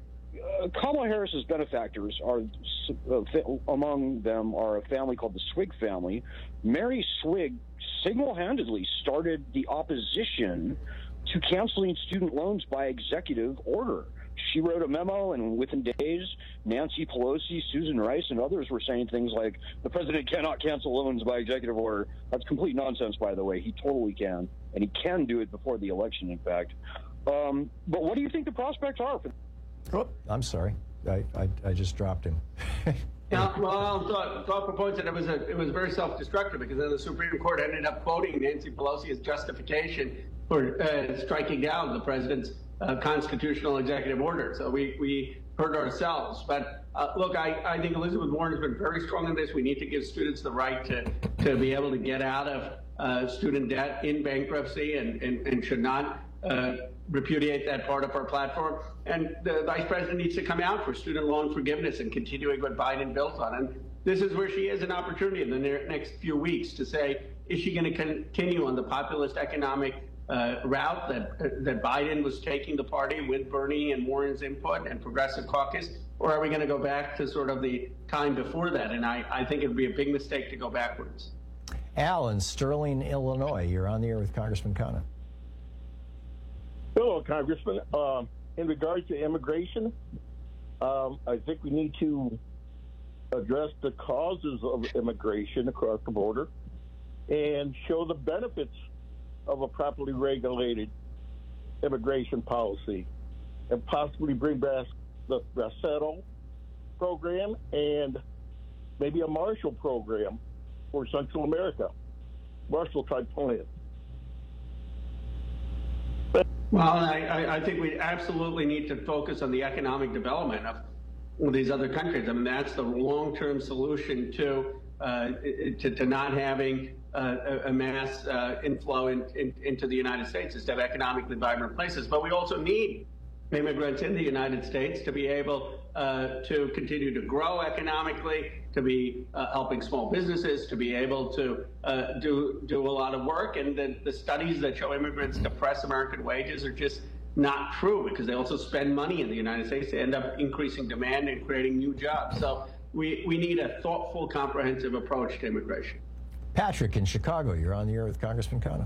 uh, Kamala Harris's benefactors are, uh, among them are a family called the Swig family. Mary Swig single-handedly started the opposition to canceling student loans by executive order. She wrote a memo, and within days, Nancy Pelosi, Susan Rice, and others were saying things like, the president cannot cancel loans by executive order. That's complete nonsense, by the way. He totally can, and he can do it before the election, in fact. Um, but what do you think the prospects are for? Oh, I'm sorry. I, I, I just dropped him. Yeah, well, thought, thought proposed that it was a, it was very self-destructive, because then the Supreme Court ended up quoting Nancy Pelosi as justification for uh, striking down the president's uh, constitutional executive order. So we, we hurt ourselves. But uh, look, I, I think Elizabeth Warren has been very strong in this. We need to give students the right to, to be able to get out of uh, student debt in bankruptcy, and, and, and should not uh, repudiate that part of our platform. And the vice president needs to come out for student loan forgiveness and continuing what Biden built on. And this is where she has an opportunity in the next few weeks to say, is she going to continue on the populist economic uh, route that uh, that Biden was taking the party with Bernie and Warren's input and Progressive Caucus, or are we going to go back to sort of the time before that? And I, I think it would be a big mistake to go backwards. Al in Sterling, Illinois. You're on the air with Congressman Khanna. Hello, Congressman. Um, in regards to immigration, um, I think we need to address the causes of immigration across the border and show the benefits of a properly regulated immigration policy, and possibly bring back the Resettle program and maybe a Marshall program for Central America, Marshall type plan. Well, I, I think we absolutely need to focus on the economic development of these other countries. I mean, that's the long-term solution to uh, to, to not having uh, a mass uh, inflow in, in, into the United States, is to have economically vibrant places. But we also need immigrants in the United States to be able uh, to continue to grow economically, to be uh, helping small businesses, to be able to uh, do do a lot of work. And the, the studies that show immigrants depress American wages are just not true, because they also spend money in the United States. They end up increasing demand and creating new jobs. So we, we need a thoughtful, comprehensive approach to immigration. Patrick in Chicago, you're on the air with Congressman Khanna.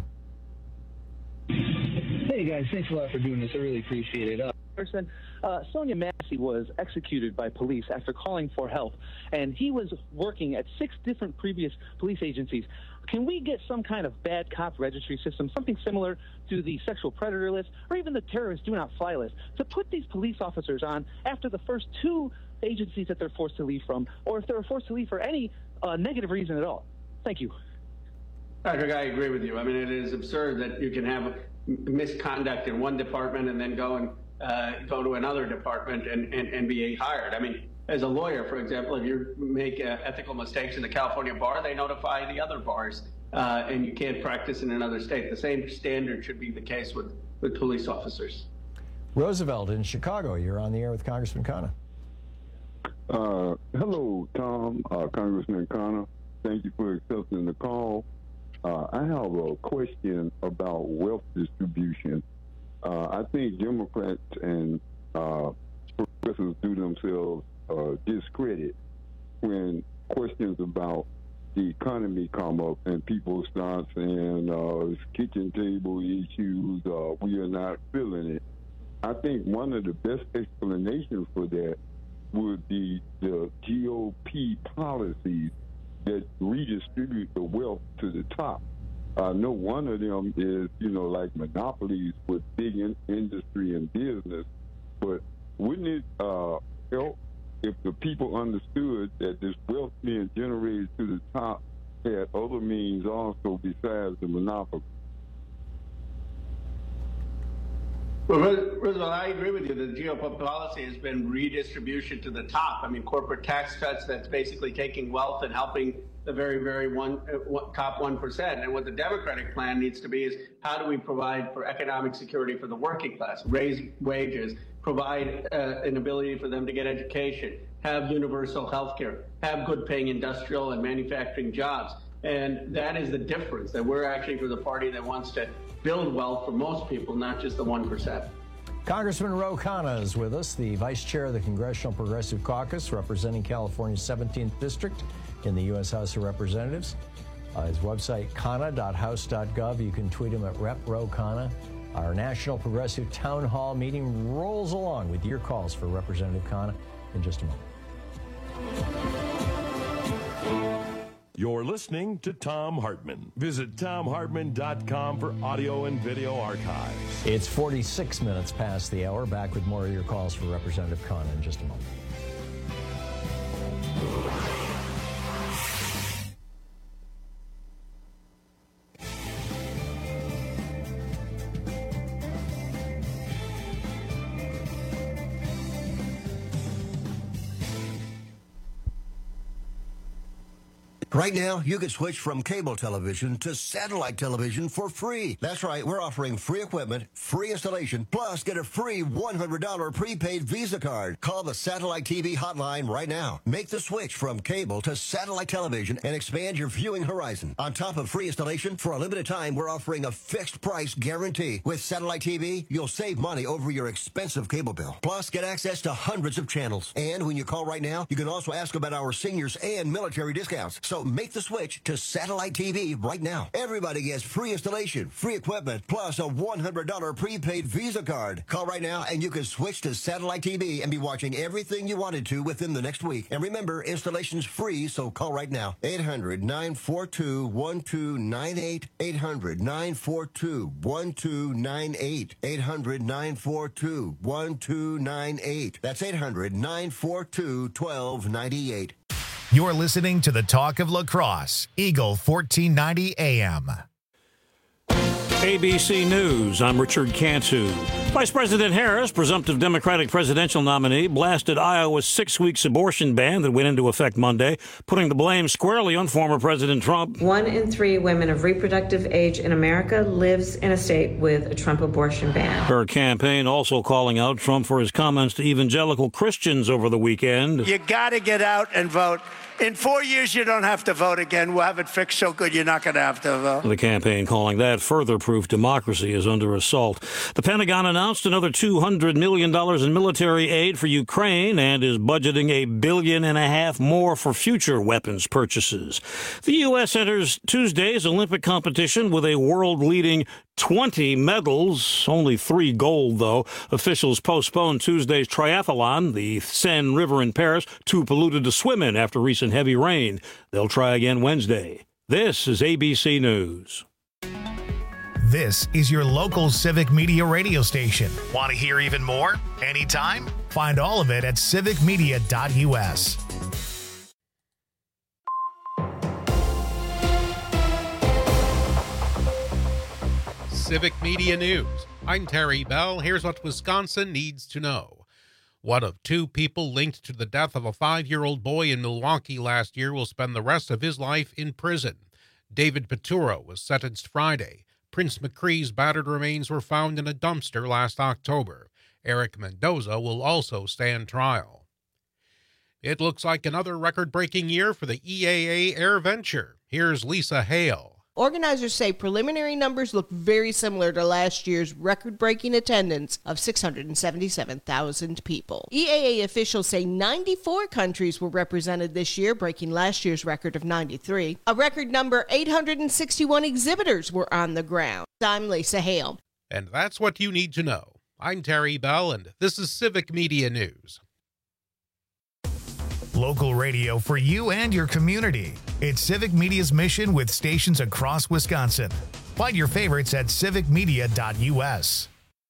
Hey guys, thanks a lot for doing this. I really appreciate it. Uh, person, uh, Sonia Massey was executed by police after calling for help, and he was working at six different previous police agencies. Can we get some kind of bad cop registry system, something similar to the sexual predator list, or even the terrorist do not fly list, to put these police officers on after the first two agencies that they're forced to leave from, or if they're forced to leave for any uh, negative reason at all? Thank you. Patrick, I agree with you. I mean, it is absurd that you can have misconduct in one department and then go and uh, go to another department and, and, and be hired. I mean, as a lawyer, for example, if you make uh, ethical mistakes in the California bar, they notify the other bars, uh, and you can't practice in another state. The same standard should be the case with, with police officers. Roosevelt in Chicago, you're on the air with Congressman Khanna. Uh, hello, Tom, uh, Congressman Khanna. Thank you for accepting the call. Uh, I have a question about wealth distribution. Uh, I think Democrats and uh, progressives do themselves uh, discredit when questions about the economy come up and people start saying uh, kitchen table issues, uh, we are not feeling it. I think one of the best explanations for that would be the G O P policies that redistribute the wealth to the top. I know one of them is, you know, like monopolies with big in- industry and business, but wouldn't it uh, help if the people understood that this wealth being generated to the top had other means also besides the monopoly? Well, Roosevelt, I agree with you. The G O P policy has been redistribution to the top. I mean, corporate tax cuts, that's basically taking wealth and helping the very, very one, uh, top one percent. And what the Democratic plan needs to be is how do we provide for economic security for the working class, raise wages, provide uh, an ability for them to get education, have universal health care, have good paying industrial and manufacturing jobs. And that is the difference, that we're actually for the party that wants to build wealth for most people, not just the one percent. Congressman Ro Khanna is with us, the vice chair of the Congressional Progressive Caucus, representing California's seventeenth District in the U S House of Representatives. Uh, his website, khanna dot house dot gov. You can tweet him at Rep Ro Khanna. Our National Progressive Town Hall meeting rolls along with your calls for Representative Khanna in just a moment. You're listening to Thom Hartmann. Visit Thom Hartmann dot com for audio and video archives. It's forty-six minutes past the hour. Back with more of your calls for Representative Khanna in just a moment. Right now, you can switch from cable television to satellite television for free. That's right, we're offering free equipment, free installation, plus get a free one hundred dollars prepaid Visa card. Call the Satellite T V hotline right now. Make the switch from cable to satellite television and expand your viewing horizon. On top of free installation, for a limited time, we're offering a fixed price guarantee. With Satellite T V, you'll save money over your expensive cable bill. Plus, get access to hundreds of channels. And when you call right now, you can also ask about our seniors and military discounts. So make the switch to Satellite T V right now. Everybody gets free installation, free equipment, plus a one hundred dollars prepaid Visa card. Call right now and you can switch to Satellite T V and be watching everything you wanted to within the next week. And remember, installation's free, so call right now. eight hundred, nine four two, one two nine eight. eight hundred, nine four two, one two nine eight. eight hundred, nine four two, one two nine eight. That's eight hundred, nine four two, one two nine eight. You're listening to the Talk of La Crosse, Eagle fourteen ninety A M. A B C News, I'm Richard Cantu. Vice President Harris, presumptive Democratic presidential nominee, blasted Iowa's six weeks abortion ban that went into effect Monday, putting the blame squarely on former President Trump. One in three women of reproductive age in America lives in a state with a Trump abortion ban. Her campaign also calling out Trump for his comments to evangelical Christians over the weekend. You got to get out and vote. In four years, you don't have to vote again. We'll have it fixed so good you're not going to have to vote. The campaign calling that further proof democracy is under assault. The Pentagon announced another two hundred million dollars in military aid for Ukraine and is budgeting a billion and a half more for future weapons purchases. The U S enters Tuesday's Olympic competition with a world-leading twenty medals, only three gold, though. Officials postponed Tuesday's triathlon, the Seine River in Paris, too polluted to swim in after recent heavy rain. They'll try again Wednesday. This is A B C News. This is your local Civic Media radio station. Want to hear even more? Anytime? Find all of it at civic media dot U S. Civic Media News. I'm Terry Bell. Here's what Wisconsin needs to know. One of two people linked to the death of a five-year-old boy in Milwaukee last year will spend the rest of his life in prison. David Peturo was sentenced Friday. Prince McCree's battered remains were found in a dumpster last October. Eric Mendoza will also stand trial. It looks like another record-breaking year for the E A A Air Venture. Here's Lisa Hale. Organizers say preliminary numbers look very similar to last year's record-breaking attendance of six hundred seventy-seven thousand people. E A A officials say ninety-four countries were represented this year, breaking last year's record of ninety-three. A record number eight hundred sixty-one exhibitors were on the ground. I'm Lisa Hale. And that's what you need to know. I'm Terry Bell, and this is Civic Media News. Local radio for you and your community. It's Civic Media's mission with stations across Wisconsin. Find your favorites at civic media dot U S.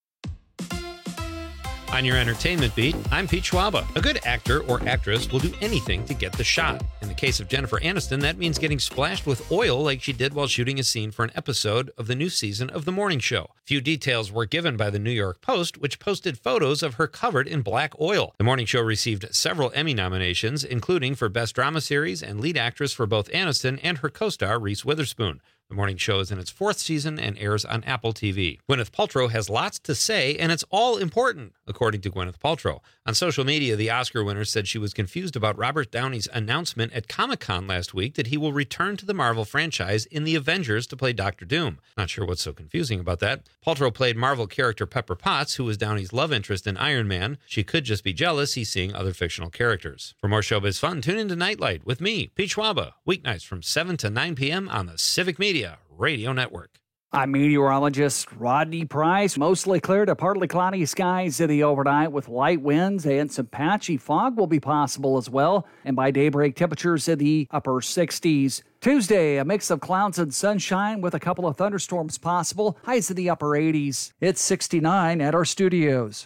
On your entertainment beat, I'm Pete Schwaba. A good actor or actress will do anything to get the shot. In the case of Jennifer Aniston, that means getting splashed with oil like she did while shooting a scene for an episode of the new season of The Morning Show. Few details were given by the New York Post, which posted photos of her covered in black oil. The Morning Show received several Emmy nominations, including for Best Drama Series and Lead Actress for both Aniston and her co-star Reese Witherspoon. The Morning Show is in its fourth season and airs on Apple T V. Gwyneth Paltrow has lots to say, and it's all important, according to Gwyneth Paltrow. On social media, the Oscar winner said she was confused about Robert Downey's announcement at Comic-Con last week that he will return to the Marvel franchise in The Avengers to play Doctor Doom. Not sure what's so confusing about that. Paltrow played Marvel character Pepper Potts, who was Downey's love interest in Iron Man. She could just be jealous he's seeing other fictional characters. For more showbiz fun, tune into Nightlight with me, Pete Schwaba, weeknights from seven to nine p.m. on the Civic Media Radio Network. I'm meteorologist Rodney Price. Mostly clear to partly cloudy skies in the overnight with light winds, and some patchy fog will be possible as well. And by daybreak, temperatures in the upper sixties. Tuesday, a mix of clouds and sunshine with a couple of thunderstorms possible. Highs in the upper eighties. It's sixty-nine at our studios.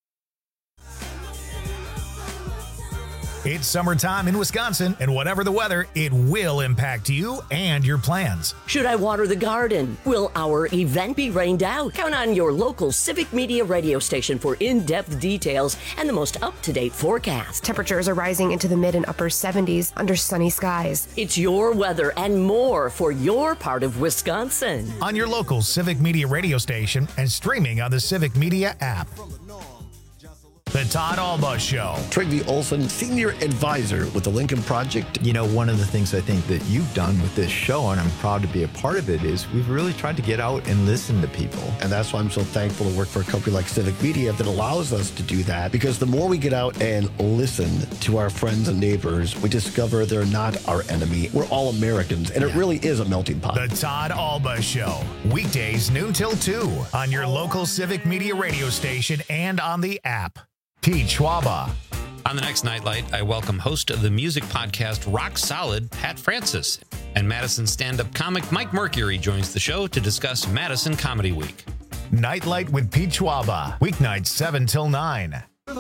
It's summertime in Wisconsin, and whatever the weather, it will impact you and your plans. Should I water the garden? Will our event be rained out? Count on your local Civic Media radio station for in-depth details and the most up-to-date forecast. Temperatures are rising into the mid and upper seventies under sunny skies. It's your weather and more for your part of Wisconsin. On your local Civic Media radio station and streaming on the Civic Media app. The Todd Alba Show. Trygve Olson, Senior Advisor with the Lincoln Project. You know, one of the things I think that you've done with this show, and I'm proud to be a part of it, is we've really tried to get out and listen to people. And that's why I'm so thankful to work for a company like Civic Media that allows us to do that, because the more we get out and listen to our friends and neighbors, we discover they're not our enemy. We're all Americans, and yeah. It really is a melting pot. The Todd Alba Show. Weekdays noon till two on your local Civic Media radio station and on the app. Pete Schwaba. On the next Nightlight, I welcome host of the music podcast Rock Solid, Pat Francis. And Madison stand-up comic Mike Mercury joins the show to discuss Madison Comedy Week. Nightlight with Pete Schwaba. Weeknights seven till nine.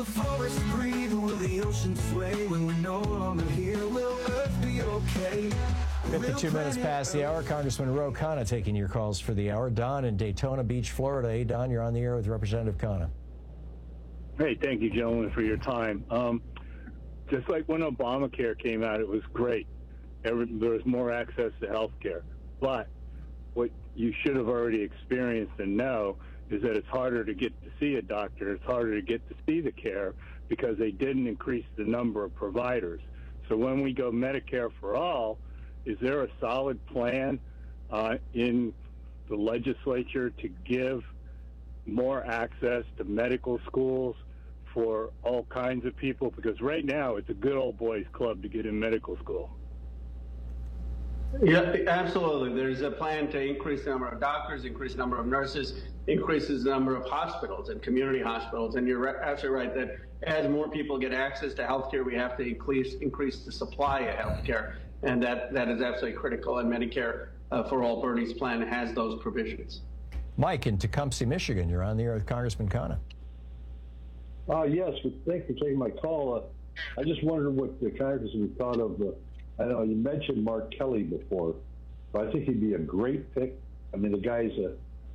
fifty-two minutes past the hour. Congressman Ro Khanna taking your calls for the hour. Don in Daytona Beach, Florida. Hey, Don, you're on the air with Representative Khanna. Hey, thank you, gentlemen, for your time. Um, just like when Obamacare came out, it was great. Every, there was more access to health care. But what you should have already experienced and know is that it's harder to get to see a doctor. It's harder to get to see the care because they didn't increase the number of providers. So when we go Medicare for all, is there a solid plan uh, in the legislature to give more access to medical schools for all kinds of people? Because right now it's a good old boys club to get in medical school. Yeah, absolutely. There's a plan to increase the number of doctors, increase the number of nurses, increases the number of hospitals and community hospitals. And you're absolutely right that as more people get access to healthcare, we have to increase increase the supply of healthcare, and that that is absolutely critical. And Medicare uh, for All, Bernie's plan, has those provisions. Mike in Tecumseh, Michigan, you're on the air with Congressman Khanna. Uh, yes, thanks for taking my call. Uh, I just wondered what the congressman thought of the, I know you mentioned Mark Kelly before, but I think he'd be a great pick. I mean, the guy's a,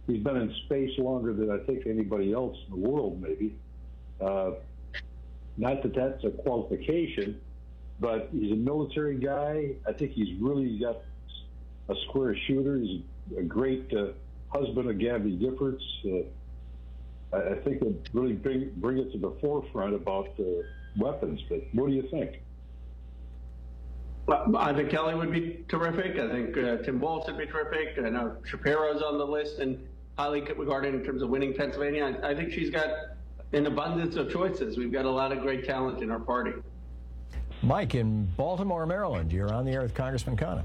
he's been in space longer than I think anybody else in the world, maybe. Uh, not that that's a qualification, but he's a military guy. I think he's really got a square shooter. He's a great uh, husband of Gabby Giffords. Uh, I, I think it really bring, bring it to the forefront about uh, weapons. But what do you think? Well, I think Kelly would be terrific. I think uh, Tim Walz would be terrific. I know Shapiro's on the list and highly regarded in terms of winning Pennsylvania. I, I think she's got an abundance of choices. We've got a lot of great talent in our party. Mike in Baltimore, Maryland. You're on the air with Congressman Khanna.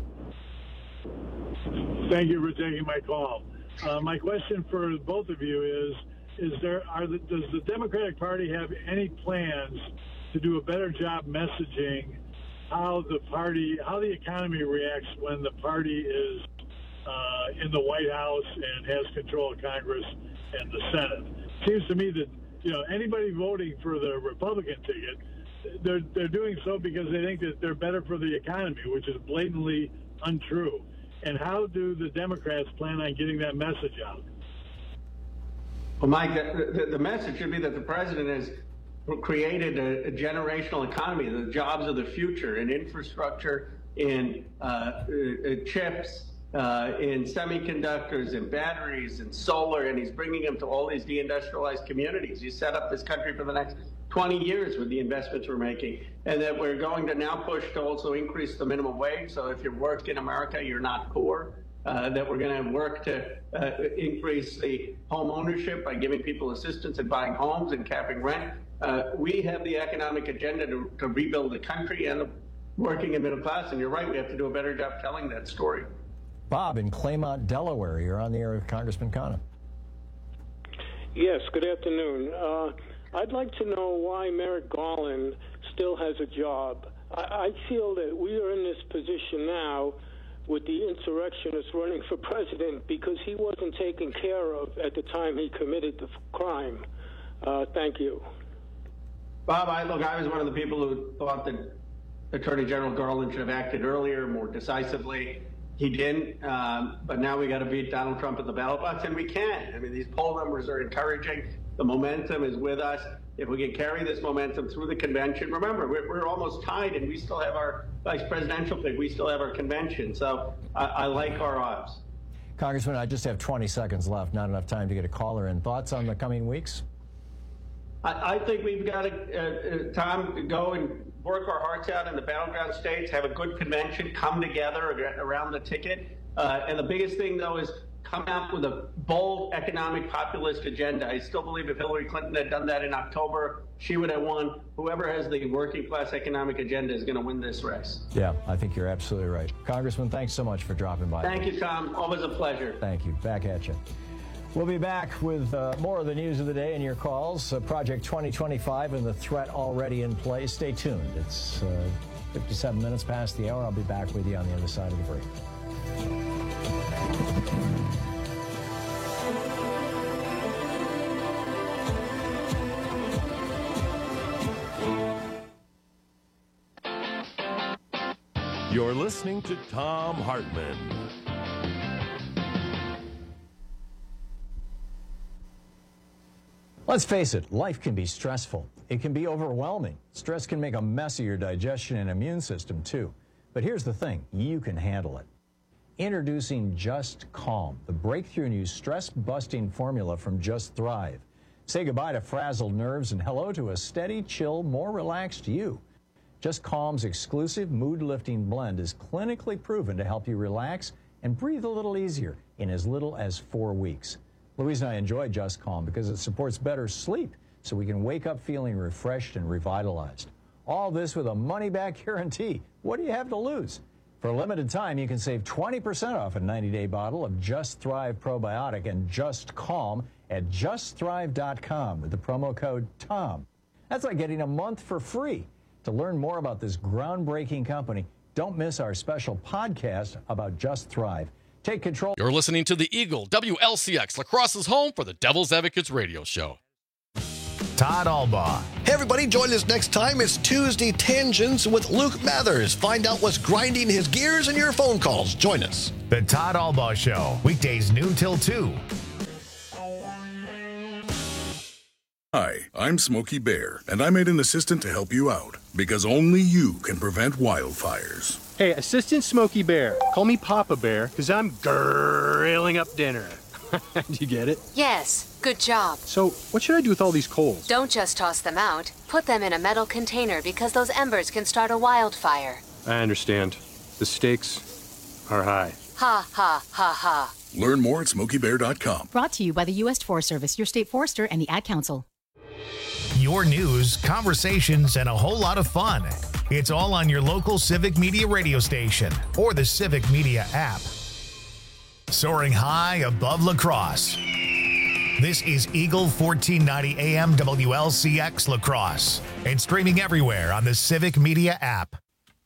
Thank you for taking my call. Uh, my question for both of you is: Is there are the, does the Democratic Party have any plans to do a better job messaging how the party, how the economy reacts when the party is uh, in the White House and has control of Congress and the Senate? Seems to me that you know anybody voting for the Republican ticket, they're they're doing so because they think that they're better for the economy, which is blatantly untrue. And how do the Democrats plan on getting that message out? Well, Mike, the, the, the message should be that the president has created a, a generational economy, the jobs of the future, in infrastructure, in uh, uh, chips, uh, in semiconductors, in batteries, in solar, and he's bringing them to all these deindustrialized communities. He set up this country for the next twenty years with the investments we're making, and that we're going to now push to also increase the minimum wage. So if you work in America, you're not poor. Uh, that we're going to work to uh, increase the home ownership by giving people assistance in buying homes and capping rent. Uh, we have the economic agenda to, to rebuild the country and the working and middle class. And you're right, we have to do a better job telling that story. Bob in Claymont, Delaware. You're on the air with Congressman Khanna. Yes, good afternoon. Uh, I'd like to know why Merrick Garland still has a job. I, I feel that we are in this position now with the insurrectionist running for president because he wasn't taken care of at the time he committed the crime. Uh, thank you. Bob, I, look, I was one of the people who thought that Attorney General Garland should have acted earlier, more decisively. He didn't, um, but now we got to beat Donald Trump at the ballot box, and we can. I mean, these poll numbers are encouraging. The momentum is with us. If we can carry this momentum through the convention, remember, we're, we're almost tied, and we still have our vice presidential pick. We still have our convention. So I, I like our odds. Congressman, I just have twenty seconds left, not enough time to get a caller in. Thoughts on the coming weeks? I, I think we've got to, uh, uh, Tom, go and work our hearts out in the battleground states, have a good convention, come together around the ticket. Uh, and the biggest thing, though, is come out with a bold economic populist agenda. I still believe if Hillary Clinton had done that in October, she would have won. Whoever has the working class economic agenda is going to win this race. Yeah, I think you're absolutely right. Congressman, thanks so much for dropping by. Thank you, Tom. Always a pleasure. Thank you. Back at you. We'll be back with uh, more of the news of the day and your calls. Uh, Project twenty twenty-five and the threat already in place. Stay tuned. It's uh, fifty-seven minutes past the hour. I'll be back with you on the other side of the break. You're listening to Thom Hartmann. Let's face it, life can be stressful. It can be overwhelming. Stress can make a mess of your digestion and immune system, too. But here's the thing, you can handle it. Introducing Just Calm, the breakthrough new stress-busting formula from Just Thrive. Say goodbye to frazzled nerves and hello to a steady, chill, more relaxed you. Just Calm's exclusive mood-lifting blend is clinically proven to help you relax and breathe a little easier in as little as four weeks. Louise and I enjoy Just Calm because it supports better sleep so we can wake up feeling refreshed and revitalized. All this with a money-back guarantee. What do you have to lose? For a limited time, you can save twenty percent off a ninety-day bottle of Just Thrive Probiotic and Just Calm at just thrive dot com with the promo code TOM. That's like getting a month for free. To learn more about this groundbreaking company, don't miss our special podcast about Just Thrive. Take control. You're listening to the Eagle, W L C X, La Crosse's home for the Devil's Advocates radio show. Todd Albaugh. Hey, everybody, join us next time. It's Tuesday Tangents with Luke Mathers. Find out what's grinding his gears in your phone calls. Join us. The Todd Albaugh Show, weekdays noon till two. Hi, I'm Smokey Bear, and I made an assistant to help you out, because only you can prevent wildfires. Hey, Assistant Smokey Bear. Call me Papa Bear, because I'm grilling up dinner. Do you get it? Yes, good job. So, what should I do with all these coals? Don't just toss them out. Put them in a metal container because those embers can start a wildfire. I understand. The stakes are high. Ha, ha, ha, ha. Learn more at smokey bear dot com. Brought to you by the U S Forest Service, your state forester, and the Ad Council. Your news, conversations, and a whole lot of fun. It's all on your local Civic Media radio station or the Civic Media app. Soaring high above La Crosse. This is Eagle fourteen ninety A M W L C X La Crosse and streaming everywhere on the Civic Media app.